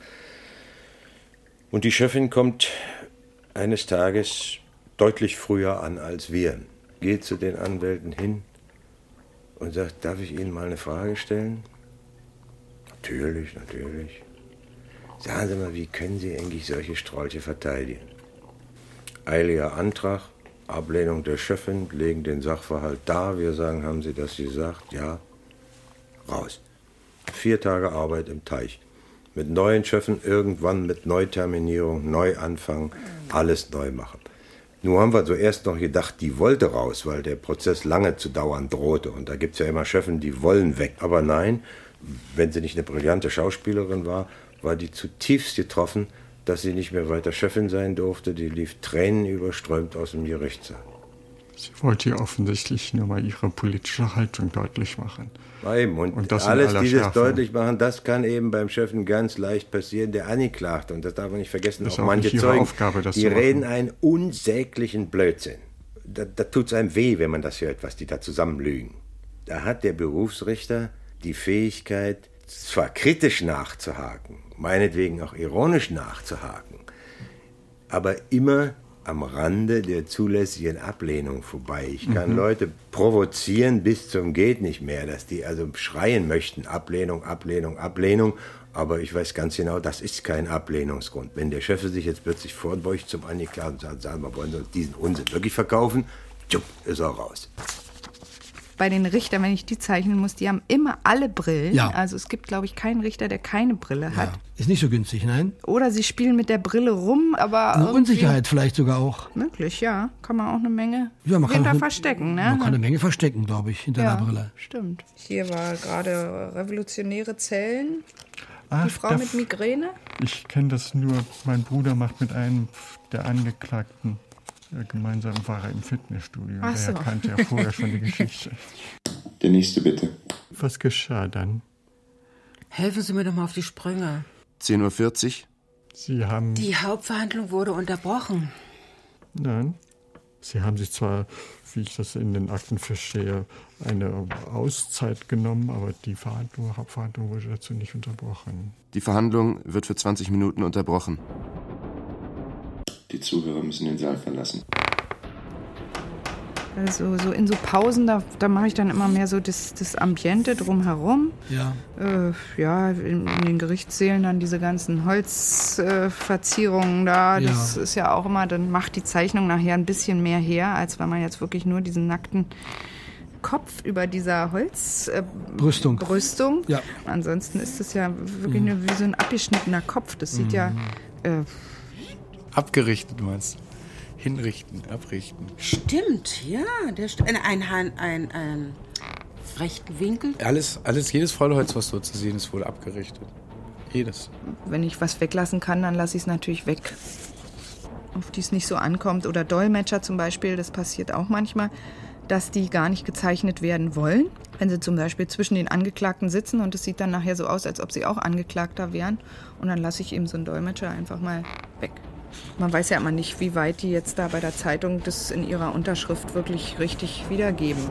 Und die Chefin kommt eines Tages deutlich früher an als wir, geht zu den Anwälten hin und sagt, darf ich Ihnen mal eine Frage stellen? Natürlich, natürlich. Sagen Sie mal, wie können Sie eigentlich solche Strolche verteidigen? Eiliger Antrag, Ablehnung der Chefin, legen den Sachverhalt dar, wir sagen, haben Sie das gesagt? Ja, raus. Vier Tage Arbeit im Teich. Mit neuen Chefen irgendwann mit Neuterminierung, Neuanfang, alles neu machen. Nun haben wir zuerst noch gedacht, die wollte raus, weil der Prozess lange zu dauern drohte. Und da gibt es ja immer Chefen, die wollen weg. Aber nein, wenn sie nicht eine brillante Schauspielerin war, war die zutiefst getroffen, dass sie nicht mehr weiter Chefin sein durfte. Die lief tränenüberströmt aus dem Gerichtssaal. Sie wollte ja offensichtlich nur mal ihre politische Haltung deutlich machen. Eben. Und, und alles dieses Schärfe. Deutlich machen, das kann eben beim Chefen ganz leicht passieren, der Angeklagte. Und das darf man nicht vergessen, das auch manche nicht Zeugen, Aufgabe, das die reden einen unsäglichen Blödsinn. Da, da tut es einem weh, wenn man das hört, was die da zusammenlügen. Da hat der Berufsrichter die Fähigkeit, zwar kritisch nachzuhaken, meinetwegen auch ironisch nachzuhaken, aber immer am Rande der zulässigen Ablehnung vorbei. Ich kann Mhm. Leute provozieren bis zum geht nicht mehr, dass die also schreien möchten, Ablehnung, Ablehnung, Ablehnung. Aber ich weiß ganz genau, das ist kein Ablehnungsgrund. Wenn der Chef sich jetzt plötzlich vorbeugt zum Angeklagten und sagt, sagen wir, wollen Sie uns diesen Unsinn wirklich verkaufen? Tjup, ist er raus. Bei den Richtern, wenn ich die zeichnen muss, die haben immer alle Brillen. Ja. Also es gibt, glaube ich, keinen Richter, der keine Brille hat. Ja. Ist nicht so günstig, nein? Oder sie spielen mit der Brille rum, aber Eine irgendwie- Unsicherheit vielleicht sogar auch. Möglich, ja. Kann man auch eine Menge Ja, man kann hinter auch- verstecken. Ne? Man kann eine Menge verstecken, glaube ich, hinter ja, der Brille. Stimmt. Hier war gerade revolutionäre Zellen. Ach, Die Frau der mit F- Migräne. Ich kenne das nur, mein Bruder macht mit einem der Angeklagten äh, gemeinsam war er im Fitnessstudio. Ach so. Daher kannte er vorher schon die Geschichte. Der nächste bitte. Was geschah dann? Helfen Sie mir doch mal auf die Sprünge. zehn Uhr vierzig. Sie haben... Die Hauptverhandlung wurde unterbrochen. Nein. Sie haben sich zwar, wie ich das in den Akten verstehe, eine Auszeit genommen, aber die Verhandlung, Hauptverhandlung wurde dazu nicht unterbrochen. Die Verhandlung wird für zwanzig Minuten unterbrochen. Die Zuhörer müssen den Saal verlassen. Also so in so Pausen, da, da mache ich dann immer mehr so das, das Ambiente drumherum. Ja. Äh, ja, in, in den Gerichtssälen dann diese ganzen Holzverzierungen äh, da. Das Ja. ist ja auch immer, dann macht die Zeichnung nachher ein bisschen mehr her, als wenn man jetzt wirklich nur diesen nackten Kopf über dieser Holzbrüstung. Äh, Brüstung. Brüstung. Ja. Ansonsten ist das ja wirklich nur wie so ein abgeschnittener Kopf. Das sieht ja... Äh, Abgerichtet meinst du? Hinrichten, abrichten. Stimmt, ja. Der st- ein, ein, ein, ein, ein rechten Winkel. Alles, alles, jedes Faulholz, was dort zu sehen ist, wurde abgerichtet. Jedes. Wenn ich was weglassen kann, dann lasse ich es natürlich weg. Auf die es nicht so ankommt. Oder Dolmetscher zum Beispiel, das passiert auch manchmal, dass die gar nicht gezeichnet werden wollen. Wenn sie zum Beispiel zwischen den Angeklagten sitzen und es sieht dann nachher so aus, als ob sie auch Angeklagter wären. Und dann lasse ich eben so einen Dolmetscher einfach mal weg. Man weiß ja immer nicht, wie weit die jetzt da bei der Zeitung das in ihrer Unterschrift wirklich richtig wiedergeben.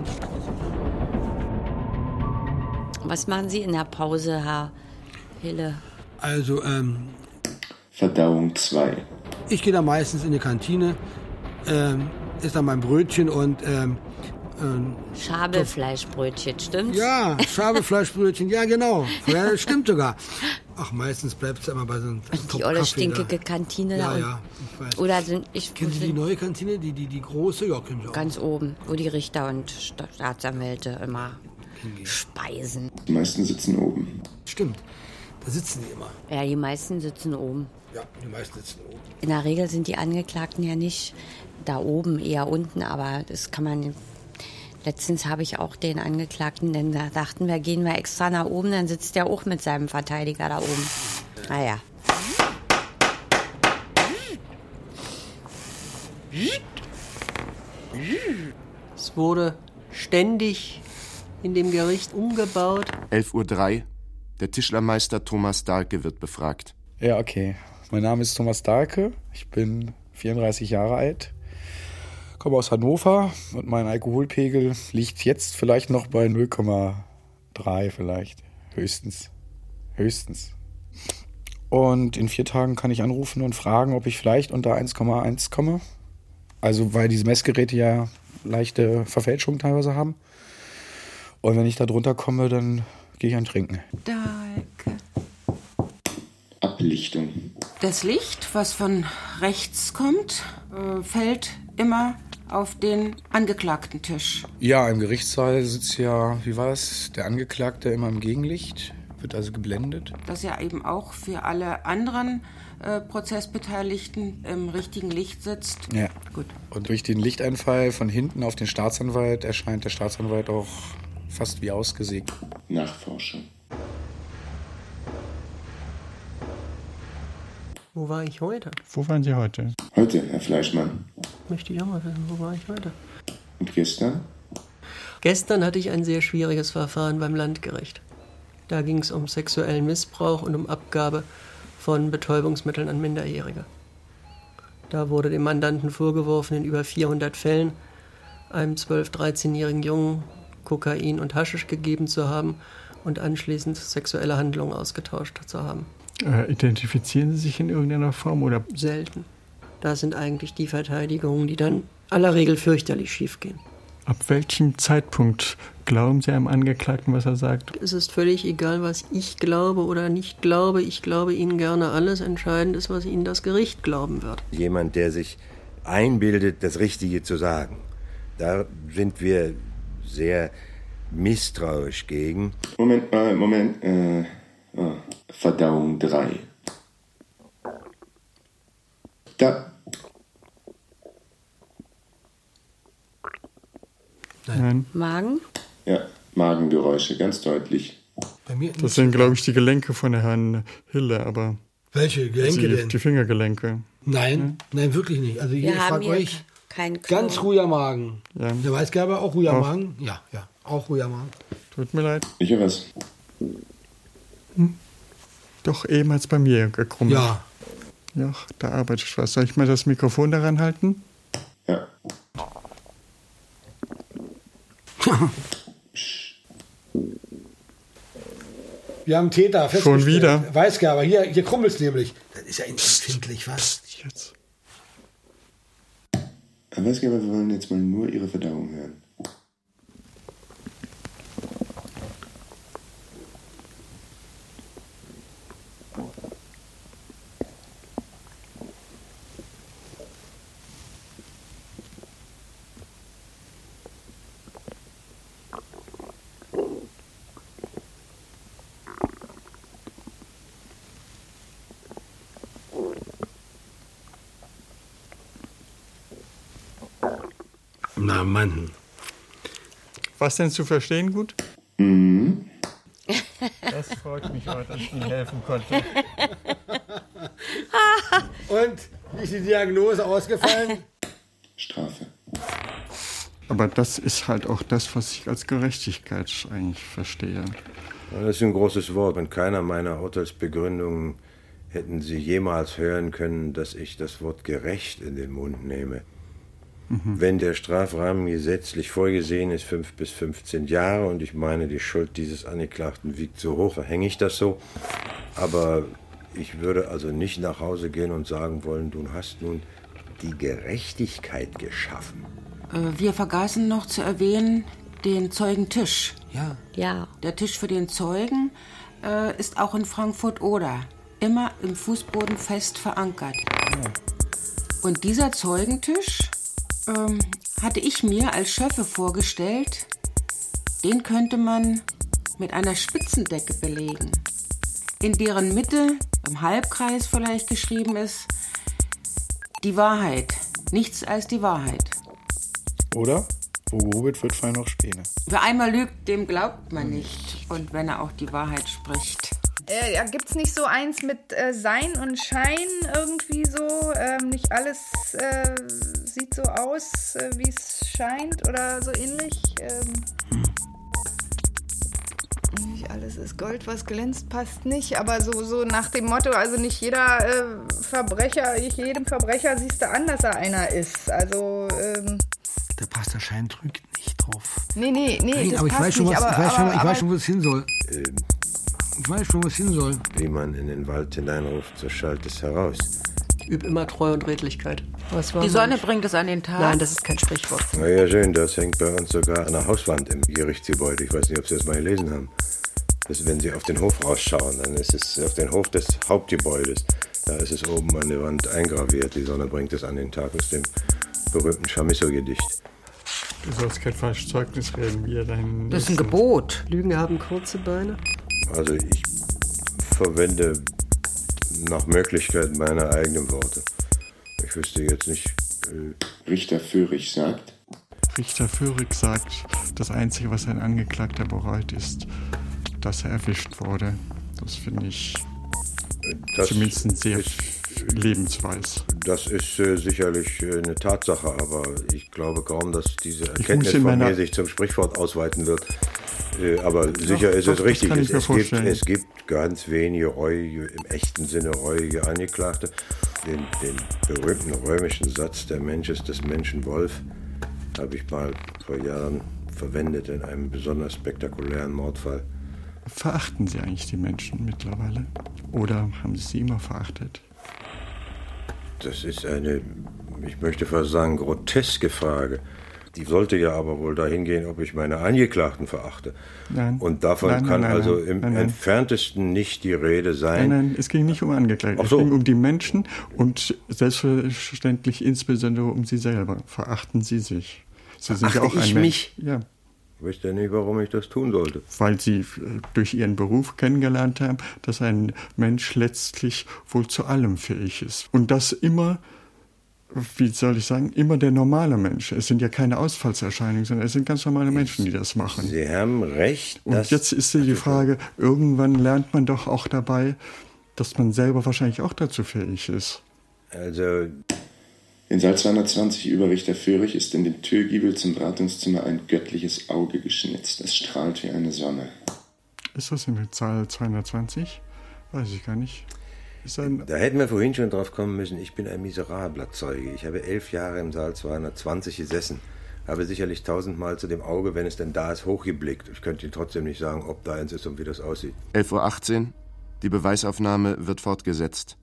Was machen Sie in der Pause, Herr Hille? Also, ähm, Verdauung zwei. ich gehe da meistens in die Kantine, ähm, esse da mein Brötchen und, ähm, ähm, Schabelfleischbrötchen, stimmt's? ja, Schabelfleischbrötchen, ja genau, ja, das stimmt sogar. Ach, meistens bleibt es immer bei so einem Die olle stinkige Kantine Ja, da ja, ich weiß. Oder sind ich Kennen Sie die neue Kantine, die, die, die große? Ja, kennen Sie auch. ganz oben, wo die Richter und Staatsanwälte immer speisen. Die meisten sitzen oben. Stimmt, da sitzen die immer. Ja, die meisten sitzen oben. Ja, die meisten sitzen oben. In der Regel sind die Angeklagten ja nicht da oben, eher unten, aber das kann man. Letztens habe ich auch den Angeklagten, denn da dachten wir, gehen wir extra nach oben, dann sitzt der auch mit seinem Verteidiger da oben. Naja. Es wurde ständig in dem Gericht umgebaut. elf Uhr drei. Der Tischlermeister Thomas Dahlke wird befragt. Ja, okay. Mein Name ist Thomas Dahlke. Ich bin vierunddreißig Jahre alt. Komme aus Hannover und mein Alkoholpegel liegt jetzt vielleicht noch bei null Komma drei vielleicht. Höchstens. Höchstens. Und in vier Tagen kann ich anrufen und fragen, ob ich vielleicht unter eins Komma eins komme. Also weil diese Messgeräte ja leichte Verfälschungen teilweise haben. Und wenn ich da drunter komme, dann gehe ich ein Trinken. Dahlke. Ablichtung. Das Licht, was von rechts kommt, äh, fällt immer auf den angeklagten Tisch. Ja, im Gerichtssaal sitzt ja, wie war es, der Angeklagte immer im Gegenlicht, wird also geblendet. Dass er eben auch für alle anderen äh, Prozessbeteiligten im richtigen Licht sitzt. Ja. Gut. Und durch den Lichteinfall von hinten auf den Staatsanwalt erscheint der Staatsanwalt auch fast wie ausgesägt. Nachforschung. Wo war ich heute? Wo waren Sie heute? Heute, Herr Fleischmann. Möchte ich auch mal wissen, wo war ich heute? Und gestern? Gestern hatte ich ein sehr schwieriges Verfahren beim Landgericht. Da ging es um sexuellen Missbrauch und um Abgabe von Betäubungsmitteln an Minderjährige. Da wurde dem Mandanten vorgeworfen, in über vierhundert Fällen einem zwölf-, dreizehnjährigen Jungen Kokain und Haschisch gegeben zu haben und anschließend sexuelle Handlungen ausgetauscht zu haben. Äh, identifizieren Sie sich in irgendeiner Form oder? Selten. Das sind eigentlich die Verteidigungen, die dann aller Regel fürchterlich schiefgehen. Ab welchem Zeitpunkt glauben Sie einem Angeklagten, was er sagt? Es ist völlig egal, was ich glaube oder nicht glaube. Ich glaube Ihnen gerne alles. Entscheidend ist, was Ihnen das Gericht glauben wird. Jemand, der sich einbildet, das Richtige zu sagen. Da sind wir sehr misstrauisch gegen. Moment mal, Moment. Äh, oh, Verdauung drei. Da. Nein. Magen? Ja, Magengeräusche, ganz deutlich. Bei mir Das sind, glaube ich, die Gelenke von Herrn Hille, aber... Welche Gelenke die, denn? Die Fingergelenke. Nein, ja. nein, wirklich nicht. Also Wir ich haben frage hier euch, keinen Knochen. ganz ruhiger Magen. Ja. Der Weißgerber auch ruhiger Auch. Magen? Ja, ja, auch ruhiger Magen. Tut mir leid. Ich höre was. Hm. Doch eben hat's bei mir gekrummelt. Ja. Ja, da arbeitet was. Soll ich mal das Mikrofon daran halten? Ja. Wir haben Täter festgestellt. Schon wieder? Weißgerber, hier, hier krummelt es nämlich. Das ist ja empfindlich, was? Jetzt. Herr Weißgerber, wir wollen jetzt mal nur Ihre Verdauung hören. Na Mann. Was denn zu verstehen gut? Mhm. Das freut mich auch, dass ich Ihnen helfen konnte. Und, wie ist die Diagnose ausgefallen? Strafe. Aber das ist halt auch das, was ich als Gerechtigkeit eigentlich verstehe. Das ist ein großes Wort. Und keiner meiner Urteilsbegründungen hätten Sie jemals hören können, dass ich das Wort gerecht in den Mund nehme. Mhm. Wenn der Strafrahmen gesetzlich vorgesehen ist, fünf bis fünfzehn Jahre, und ich meine, die Schuld dieses Angeklagten wiegt so hoch, verhänge ich das so. Aber ich würde also nicht nach Hause gehen und sagen wollen, du hast nun die Gerechtigkeit geschaffen. Wir vergaßen noch zu erwähnen den Zeugentisch. Ja. Ja. Der Tisch für den Zeugen äh, ist auch in Frankfurt-Oder immer im Fußboden fest verankert. Ja. Und dieser Zeugentisch ähm, hatte ich mir als Schöffe vorgestellt, den könnte man mit einer Spitzendecke belegen, in deren Mitte, im Halbkreis vielleicht geschrieben ist, die Wahrheit, nichts als die Wahrheit. Oder? Wo gehobelt wird, fallen noch Späne. Wer einmal lügt, dem glaubt man nicht. Und wenn er auch die Wahrheit spricht. Äh, ja, gibt's nicht so eins mit äh, Sein und Schein irgendwie so? Ähm, nicht alles äh, sieht so aus, äh, wie es scheint oder so ähnlich? Ähm, nicht alles ist Gold, was glänzt, passt nicht. Aber so, so nach dem Motto, also nicht jeder äh, Verbrecher, nicht jedem Verbrecher siehst du an, dass er einer ist. Also, ähm, Der Pastor Schein trügt nicht drauf. nee, nee, nee, Nein, das aber ich passt weiß schon, nicht. was, aber, ich weiß schon, aber, ich aber, weiß schon, wo es hin soll. Ähm, Ich weiß schon, wo es hin soll. wie man in den Wald hineinruft, so schallt es heraus. Üb immer Treue und Redlichkeit. Was war Die Sonne manch? bringt es an den Tag. Nein, das ist kein Sprichwort. Na ja, schön, das hängt bei uns sogar an der Hauswand im Gerichtsgebäude. Ich weiß nicht, ob Sie das mal gelesen haben. Das, wenn Sie auf den Hof rausschauen, dann ist es auf den Hof des Hauptgebäudes. Da ist es oben an der Wand eingraviert. Die Sonne bringt es an den Tag aus dem berühmten Chamisso-Gedicht. Du sollst kein falsches Zeugnis reden, wie er dein... Das ist ein Gebot. Lügen haben kurze Beine. Also ich verwende nach Möglichkeit meine eigenen Worte. Ich wüsste jetzt nicht... Äh Richter Föhrig sagt... Richter Föhrig sagt, das Einzige, was ein Angeklagter bereut, ist, dass er erwischt wurde. Das finde ich das zumindest sehr ist, lebensweis. Das ist äh, sicherlich äh, eine Tatsache, aber ich glaube kaum, dass diese Ich Erkenntnis muss in von meiner- mir sich zum Sprichwort ausweiten wird. Äh, aber Doch, sicher ist doch, es das richtig. kann ich Es, mir es, gibt, vorstellen. es gibt ganz wenige reuige, im echten Sinne reuige Angeklagte. Den, den berühmten römischen Satz, der Mensch ist des Menschen Wolf, habe ich mal vor Jahren verwendet in einem besonders spektakulären Mordfall. Verachten Sie eigentlich die Menschen mittlerweile? Oder haben Sie sie immer verachtet? Das ist eine, ich möchte fast sagen, groteske Frage. Die sollte ja aber wohl dahin gehen, ob ich meine Angeklagten verachte. Nein. Und davon nein, kann nein, nein, also nein, im nein, nein. entferntesten nicht die Rede sein. Nein, nein, es ging nicht um Angeklagte. Ach so. Es ging um die Menschen und selbstverständlich insbesondere um Sie selber. Verachten Sie sich. Sie sind ja auch ein ich Mensch. mich? Ja. Ich weiß ja nicht, warum ich das tun sollte. Weil Sie durch Ihren Beruf kennengelernt haben, dass ein Mensch letztlich wohl zu allem fähig ist. Und das immer, wie soll ich sagen, immer der normale Mensch. Es sind ja keine Ausfallserscheinungen, sondern es sind ganz normale Menschen, die das machen. Sie haben recht. Und jetzt ist die Frage, irgendwann lernt man doch auch dabei, dass man selber wahrscheinlich auch dazu fähig ist. Also... In Saal zweihundertzwanzig Überrichter Föhrig ist in dem Türgiebel zum Beratungszimmer ein göttliches Auge geschnitzt. Es strahlt wie eine Sonne. Ist das in der Zahl zweihundertzwanzig? Weiß ich gar nicht. Ist ein Da hätten wir vorhin schon drauf kommen müssen, ich bin ein miserabler Zeuge. Ich habe elf Jahre im Saal zweihundertzwanzig gesessen. Habe sicherlich tausendmal zu dem Auge, wenn es denn da ist, hochgeblickt. Ich könnte Ihnen trotzdem nicht sagen, ob da eins ist und wie das aussieht. elf Uhr achtzehn. Die Beweisaufnahme wird fortgesetzt.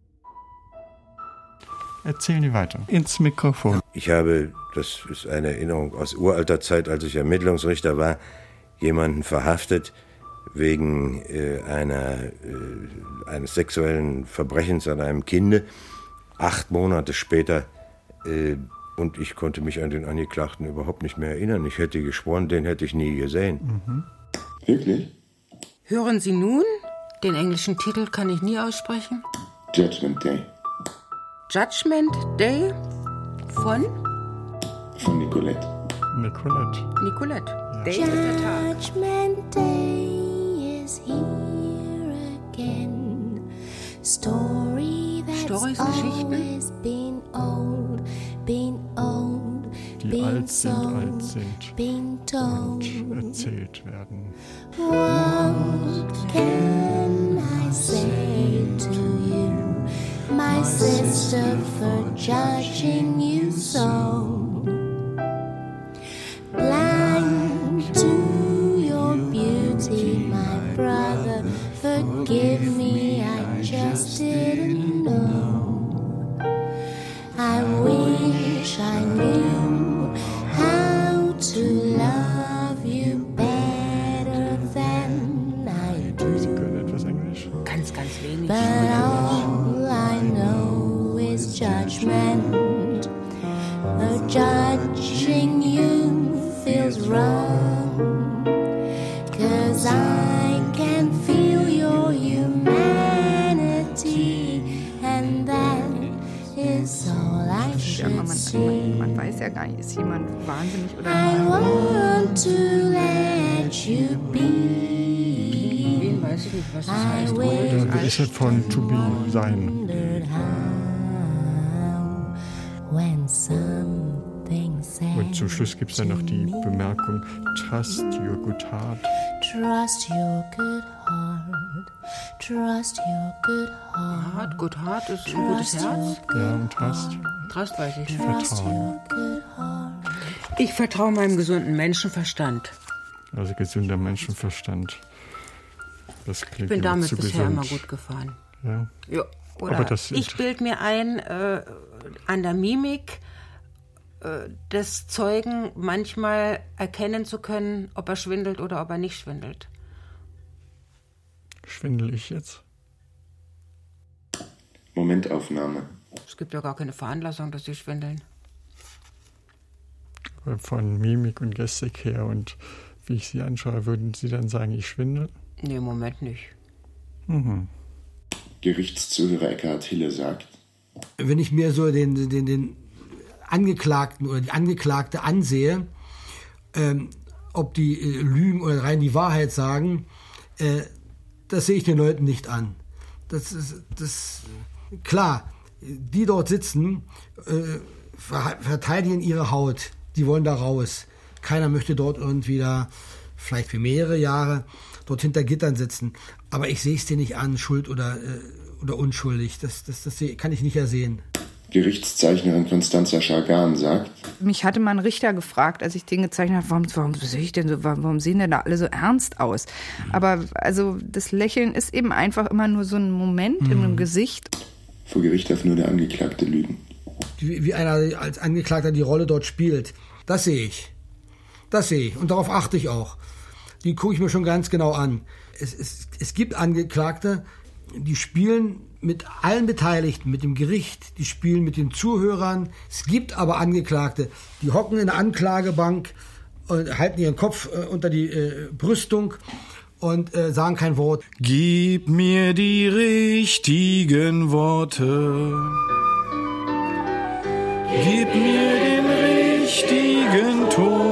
Erzählen Sie weiter. Ins Mikrofon. Ich habe, das ist eine Erinnerung aus uralter Zeit, als ich Ermittlungsrichter war, jemanden verhaftet wegen äh, einer, äh, eines sexuellen Verbrechens an einem Kinde. Acht Monate später, äh, und ich konnte mich an den Angeklagten überhaupt nicht mehr erinnern. Ich hätte geschworen, den hätte ich nie gesehen. Mhm. Wirklich? Hören Sie nun? Den englischen Titel kann ich nie aussprechen. Judgment Day. Judgment Day von? Von Nicolette. Nicolette. Nicolette. Day ist der Tag. Judgment Day is here again. Story that's Storys, Geschichten? always been old, been old, Die been alt sind, sold, alt sind been told. und erzählt werden. What can I say to you, my sister, for judging you so? Blind to your beauty, my brother, forgive me, I just didn't know. I wish I knew how to love you better than I do. Sie können etwas Englisch? Ganz, ganz wenig. But all I know is judgment. The judging you feels wrong, 'cause I can feel your humanity, and that is all I Ja, man, should man, see. man weiß ja gar nicht, ist jemand wahnsinnig oder I want to let you be. Wen weiß ich nicht, was das I heißt. wish Da ist es von to be, sein. wondered how when something sad. Und zum Schluss gibt es dann noch die Bemerkung, trust your good heart. Trust your good heart. Trust your good heart. Hart, gut, hart ist ein gutes Herz. Ja, und hast Trust weiß ich. Vertrauen. Good heart. Ich vertraue meinem gesunden Menschenverstand. Also gesunder Menschenverstand. Das klingt Ich bin immer damit zu bisher gesund. immer gut gefahren. Ja. Ja, oder Aber das ich bilde mir ein, äh, an der Mimik äh, des Zeugen manchmal erkennen zu können, ob er schwindelt oder ob er nicht schwindelt. Schwindel ich jetzt? Momentaufnahme. Es gibt ja gar keine Veranlassung, dass sie schwindeln. Von Mimik und Gestik her und wie ich Sie anschaue, würden Sie dann sagen, ich schwindel? Nee, im Moment nicht. Mhm. Gerichtszuhörer Eckhard Hille sagt: Wenn ich mir so den, den, den Angeklagten oder die Angeklagte ansehe, ähm, ob die äh, lügen oder rein die Wahrheit sagen, äh, das sehe ich den Leuten nicht an. Das ist das, klar, die dort sitzen, äh, ver- verteidigen ihre Haut, die wollen da raus. Keiner möchte dort irgendwie da, vielleicht für mehrere Jahre, dort hinter Gittern sitzen. Aber ich sehe es dir nicht an, schuld oder, äh, oder unschuldig. Das, das, das seh- kann ich nicht ersehen. Gerichtszeichnerin Constanza Schargan sagt: Mich hatte mal ein Richter gefragt, als ich den gezeichnet habe, warum, warum sehe ich denn so, warum, warum sehen denn da alle so ernst aus? Aber also das Lächeln ist eben einfach immer nur so ein Moment Mhm. im Gesicht. Vor Gericht darf nur der Angeklagte lügen. Wie, wie einer als Angeklagter die Rolle dort spielt, das sehe ich. Das sehe ich und darauf achte ich auch. Die gucke ich mir schon ganz genau an. Es, es, es gibt Angeklagte, die spielen mit allen Beteiligten, mit dem Gericht, die spielen mit den Zuhörern. Es gibt aber Angeklagte, die hocken in der Anklagebank und halten ihren Kopf äh, unter die äh, Brüstung und äh, sagen kein Wort. Gib mir die richtigen Worte. Gib mir den richtigen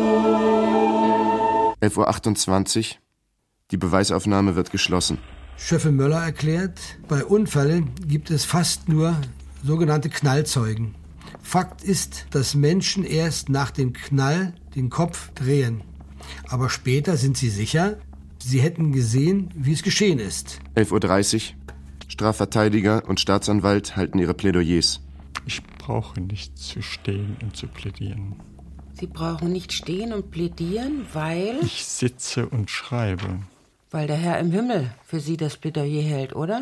Ton. elf Uhr achtundzwanzig. Die Beweisaufnahme wird geschlossen. Schöffe Möller erklärt, bei Unfällen gibt es fast nur sogenannte Knallzeugen. Fakt ist, dass Menschen erst nach dem Knall den Kopf drehen. Aber später sind sie sicher, sie hätten gesehen, wie es geschehen ist. elf Uhr dreißig. Strafverteidiger und Staatsanwalt halten ihre Plädoyers. Ich brauche nicht zu stehen und zu plädieren. Sie brauchen nicht stehen und plädieren, weil... Ich sitze und schreibe. Weil der Herr im Himmel für Sie das Plädoyer hält, oder?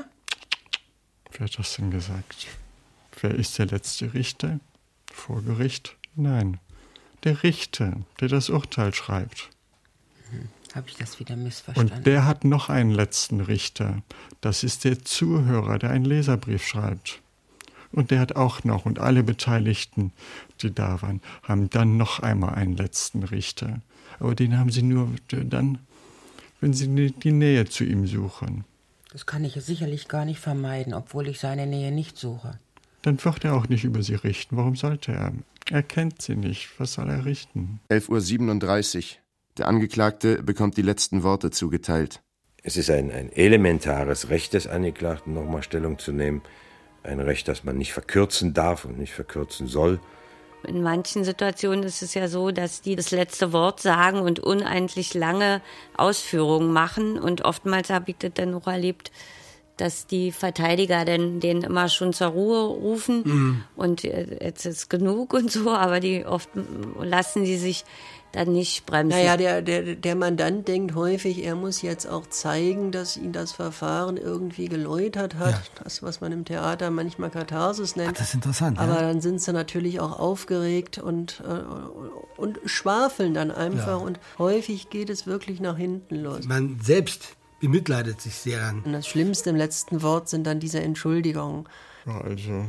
Wer hat das denn gesagt? Wer ist der letzte Richter? Vor Gericht? Nein. Der Richter, der das Urteil schreibt. Hm, habe ich das wieder missverstanden? Und der hat noch einen letzten Richter. Das ist der Zuhörer, der einen Leserbrief schreibt. Und der hat auch noch, und alle Beteiligten, die da waren, haben dann noch einmal einen letzten Richter. Aber den haben sie nur dann, wenn sie die Nähe zu ihm suchen. Das kann ich sicherlich gar nicht vermeiden, obwohl ich seine Nähe nicht suche. Dann wird er auch nicht über sie richten. Warum sollte er? Er kennt sie nicht. Was soll er richten? elf Uhr siebenunddreißig. Der Angeklagte bekommt die letzten Worte zugeteilt. Es ist ein, ein elementares Recht des Angeklagten, nochmal Stellung zu nehmen. Ein Recht, das man nicht verkürzen darf und nicht verkürzen soll. In manchen Situationen ist es ja so, dass die das letzte Wort sagen und unendlich lange Ausführungen machen. Und oftmals habe ich das dann auch erlebt, dass die Verteidiger dann den immer schon zur Ruhe rufen. Mhm. Und jetzt ist genug und so, aber die oft lassen die sich dann nicht bremsen. Naja, der, der, der Mandant denkt häufig, er muss jetzt auch zeigen, dass ihn das Verfahren irgendwie geläutert hat. Ja. Das, was man im Theater manchmal Katharsis nennt. Ach, das ist interessant. Aber ja. dann sind sie natürlich auch aufgeregt und, äh, und schwafeln dann einfach. Ja. Und häufig geht es wirklich nach hinten los. Man selbst bemitleidet sich sehr an. Und das Schlimmste im letzten Wort sind dann diese Entschuldigungen. Ja, also...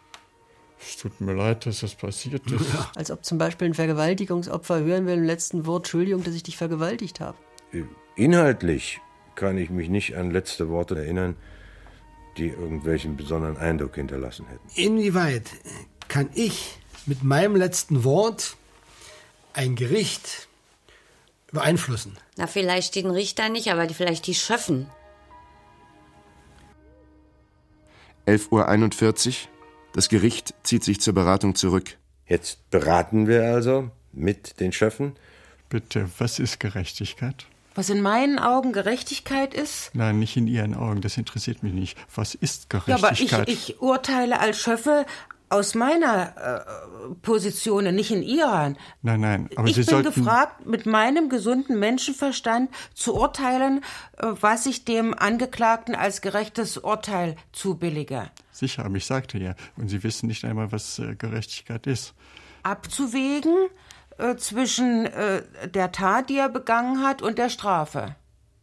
Es tut mir leid, dass das passiert ist. Ja. Als ob zum Beispiel ein Vergewaltigungsopfer hören will im letzten Wort, Entschuldigung, dass ich dich vergewaltigt habe. Inhaltlich kann ich mich nicht an letzte Worte erinnern, die irgendwelchen besonderen Eindruck hinterlassen hätten. Inwieweit kann ich mit meinem letzten Wort ein Gericht beeinflussen? Na, vielleicht den Richter nicht, aber vielleicht die Schöffen. elf Uhr einundvierzig. Das Gericht zieht sich zur Beratung zurück. Jetzt beraten wir also mit den Schöffen. Bitte, was ist Gerechtigkeit? Was in meinen Augen Gerechtigkeit ist? Nein, nicht in Ihren Augen, das interessiert mich nicht. Was ist Gerechtigkeit? Ja, aber ich, ich urteile als Schöffe aus meiner äh, Position, nicht in Ihren. Nein, nein, aber ich Sie bin sollten... gefragt, mit meinem gesunden Menschenverstand zu urteilen, äh, was ich dem Angeklagten als gerechtes Urteil zubillige. Sicher, aber ich sagte ja, und Sie wissen nicht einmal, was äh, Gerechtigkeit ist. Abzuwägen äh, zwischen äh, der Tat, die er begangen hat, und der Strafe.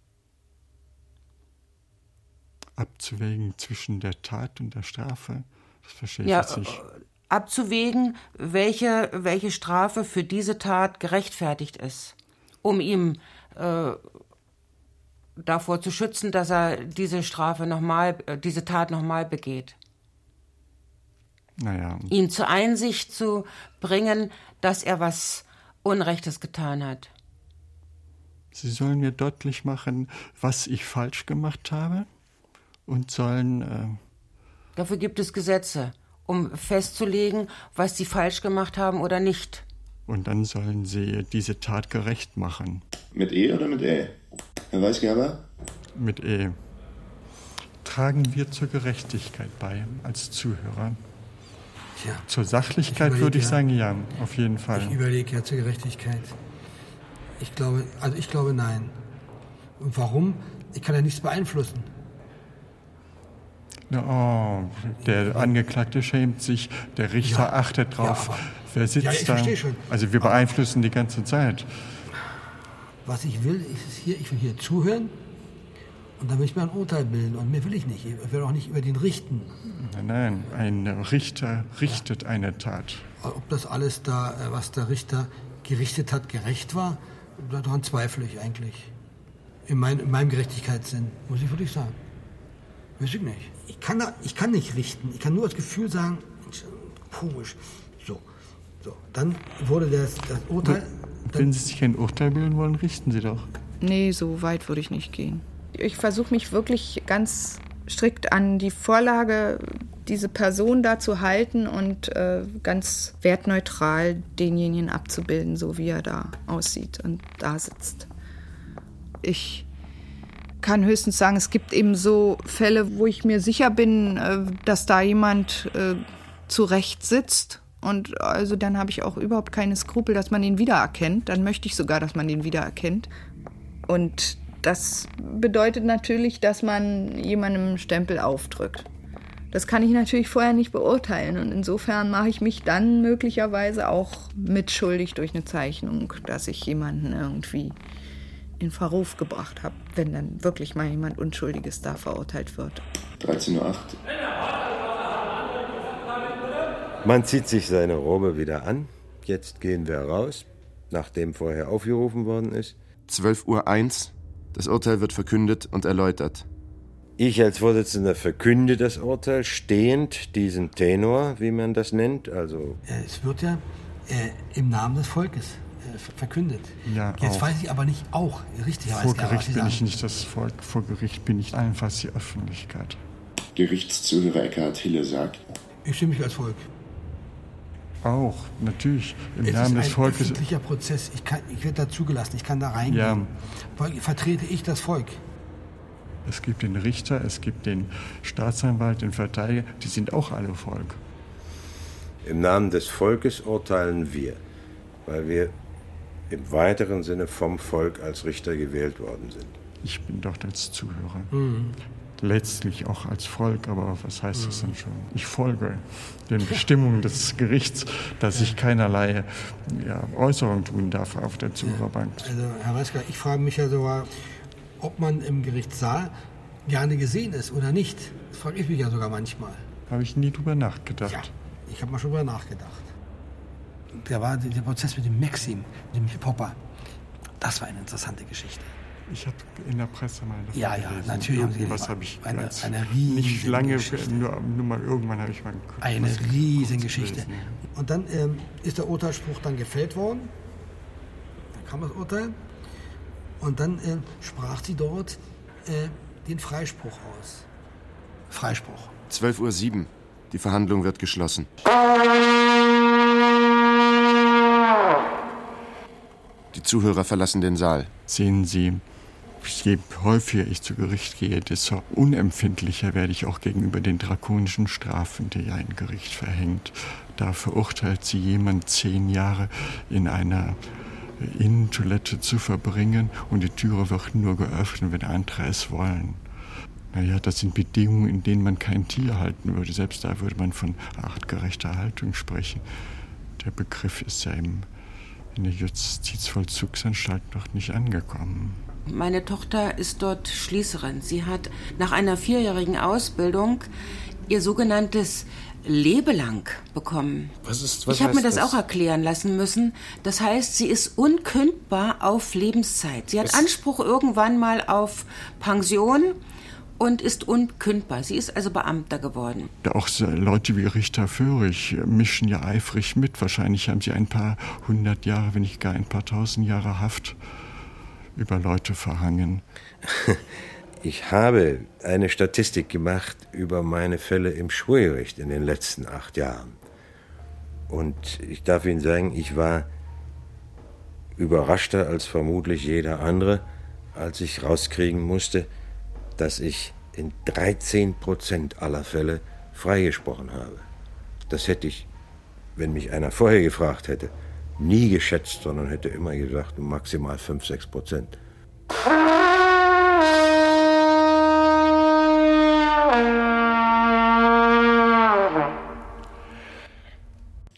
Abzuwägen zwischen der Tat und der Strafe? Das verstehe ich ja, jetzt nicht. Abzuwägen, welche, welche Strafe für diese Tat gerechtfertigt ist, um ihm äh, davor zu schützen, dass er diese Strafe noch mal, äh, diese Tat nochmal begeht. Naja. Ihn zur Einsicht zu bringen, dass er was Unrechtes getan hat. Sie sollen mir deutlich machen, was ich falsch gemacht habe, und sollen... Äh Dafür gibt es Gesetze, um festzulegen, was sie falsch gemacht haben oder nicht. Und dann sollen sie diese Tat gerecht machen. Mit E oder mit Ä? Herr Weisgerber? Mit E. Tragen wir zur Gerechtigkeit bei, als Zuhörer? Tja, zur Sachlichkeit ich würde ich ja. sagen, ja, auf jeden Fall. Ich überlege ja zur Gerechtigkeit. Ich glaube, also ich glaube nein. Und warum? Ich kann ja nichts beeinflussen. Oh, der Angeklagte schämt sich, der Richter ja, achtet drauf. Ja, aber, wer sitzt ja, ich da? Verstehe schon. Also wir beeinflussen aber die ganze Zeit. Was ich will, ist hier, ich will hier zuhören und dann will ich mir ein Urteil bilden. Und mehr will ich nicht. Ich will auch nicht über den richten. Nein, nein, ein Richter richtet ja. eine Tat. Ob das alles da, was der Richter gerichtet hat, gerecht war, daran zweifle ich eigentlich. In, mein, in meinem Gerechtigkeitssinn, muss ich wirklich sagen. Weiß ich nicht. Ich kann, da, ich kann nicht richten. Ich kann nur das Gefühl sagen, komisch. So, so. Dann wurde das, das Urteil... Wenn Sie sich ein Urteil bilden wollen, richten Sie doch. Nee, so weit würde ich nicht gehen. Ich versuche mich wirklich ganz strikt an die Vorlage, diese Person da zu halten und äh, ganz wertneutral denjenigen abzubilden, so wie er da aussieht und da sitzt. Ich kann höchstens sagen, es gibt eben so Fälle, wo ich mir sicher bin, äh, dass da jemand äh, zu Recht sitzt. Und also dann habe ich auch überhaupt keine Skrupel, dass man ihn wiedererkennt. Dann möchte ich sogar, dass man ihn wiedererkennt. Und das bedeutet natürlich, dass man jemandem einen Stempel aufdrückt. Das kann ich natürlich vorher nicht beurteilen. Und insofern mache ich mich dann möglicherweise auch mitschuldig durch eine Zeichnung, dass ich jemanden irgendwie in Verruf gebracht habe, wenn dann wirklich mal jemand Unschuldiges da verurteilt wird. dreizehn Uhr acht. Man zieht sich seine Robe wieder an. Jetzt gehen wir raus, nachdem vorher aufgerufen worden ist. zwölf Uhr eins. Das Urteil wird verkündet und erläutert. Ich als Vorsitzender verkünde das Urteil, stehend diesen Tenor, wie man das nennt. Also es wird ja äh, im Namen des Volkes äh, verkündet. Ja, Jetzt auch. weiß ich aber nicht auch, richtig. Vor Gericht bin ich nicht das Volk, vor Gericht bin ich einfach die Öffentlichkeit. Gerichtszuhörer Eckhard Hille sagt: Ich stimme mich als Volk. Auch, natürlich. Im es Namen ist des ein Volkes. öffentlicher Prozess. Ich, kann, ich werde da zugelassen. Ich kann da reingehen. Ja. Weil vertrete ich das Volk. Es gibt den Richter, es gibt den Staatsanwalt, den Verteidiger. Die sind auch alle Volk. Im Namen des Volkes urteilen wir, weil wir im weiteren Sinne vom Volk als Richter gewählt worden sind. Ich bin dort als Zuhörer. Mhm. Letztlich auch als Volk, aber was heißt das denn schon? Ich folge den Bestimmungen des Gerichts, dass ich keinerlei ja, Äußerung tun darf auf der Zuhörerbank. Also, Herr Reisker, ich frage mich ja sogar, ob man im Gerichtssaal gerne gesehen ist oder nicht. Das frage ich mich ja sogar manchmal. Habe ich nie drüber nachgedacht. Ja, ich habe mal schon drüber nachgedacht. Da war der Prozess mit dem Maxim, dem Hip-Hopper. Das war eine interessante Geschichte. Ich habe in der Presse mal davon Ja, ja, gelesen. natürlich haben Sie Was habe ich eine, als eine riesen nicht lange, Geschichte. nur, nur mal irgendwann habe ich mal eine riesen Geschichte. Und dann ähm, ist der Urteilsspruch dann gefällt worden. Dann kam das Urteil. Und dann äh, sprach sie dort äh, den Freispruch aus. Freispruch. zwölf Uhr sieben. Die Verhandlung wird geschlossen. Die Zuhörer verlassen den Saal. Sehen Sie, je häufiger ich zu Gericht gehe, desto unempfindlicher werde ich auch gegenüber den drakonischen Strafen, die ein Gericht verhängt. Da verurteilt sie jemand zehn Jahre in einer Innentoilette zu verbringen und die Türe wird nur geöffnet, wenn andere es wollen. Naja, das sind Bedingungen, in denen man kein Tier halten würde. Selbst da würde man von artgerechter Haltung sprechen. Der Begriff ist ja im, in der Justizvollzugsanstalt noch nicht angekommen. Meine Tochter ist dort Schließerin. Sie hat nach einer vierjährigen Ausbildung ihr sogenanntes Lebelang bekommen. Was ist, was ich habe mir das, das auch erklären lassen müssen. Das heißt, sie ist unkündbar auf Lebenszeit. Sie hat das Anspruch irgendwann mal auf Pension und ist unkündbar. Sie ist also Beamter geworden. Auch Leute wie Richter Föhrig mischen ja eifrig mit. Wahrscheinlich haben sie ein paar hundert Jahre, wenn nicht gar ein paar tausend Jahre Haft über Leute verhangen. Ich habe eine Statistik gemacht über meine Fälle im Schwurgericht in den letzten acht Jahren. Und ich darf Ihnen sagen, ich war überraschter als vermutlich jeder andere, als ich rauskriegen musste, dass ich in dreizehn Prozent aller Fälle freigesprochen habe. Das hätte ich, wenn mich einer vorher gefragt hätte, nie geschätzt, sondern hätte immer gesagt, maximal fünf, sechs Prozent.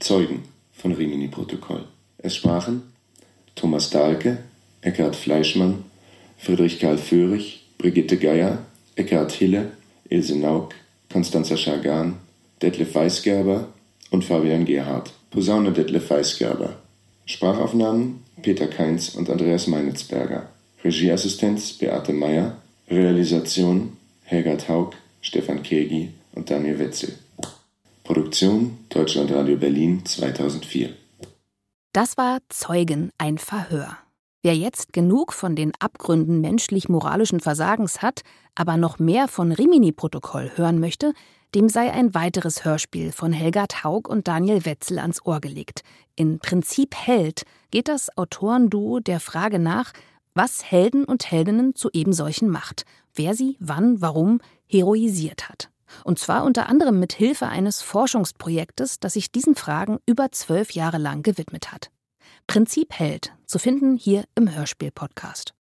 Zeugen von Rimini-Protokoll. Es sprachen Thomas Dahlke, Eckhard Fleischmann, Friedrich Karl Föhrig, Brigitte Geier, Eckhard Hille, Ilse Nauk, Constanza Schargan, Detlef Weisgerber und Fabian Gerhardt. Posaune Detlef Weisgerber. Sprachaufnahmen Peter Kainz und Andreas Meinitzberger. Regieassistenz Beate Meyer. Realisation Helga Taug, Stefan Kegi und Daniel Wetzel. Produktion Deutschlandradio Berlin zweitausendvier. Das war Zeugen, ein Verhör. Wer jetzt genug von den Abgründen menschlich-moralischen Versagens hat, aber noch mehr von Rimini-Protokoll hören möchte, dem sei ein weiteres Hörspiel von Helga Taug und Daniel Wetzel ans Ohr gelegt. In Prinzip Held geht das Autorenduo der Frage nach, was Helden und Heldinnen zu ebensolchen macht, wer sie wann, warum heroisiert hat. Und zwar unter anderem mit Hilfe eines Forschungsprojektes, das sich diesen Fragen über zwölf Jahre lang gewidmet hat. Prinzip Held, zu finden hier im Hörspiel-Podcast.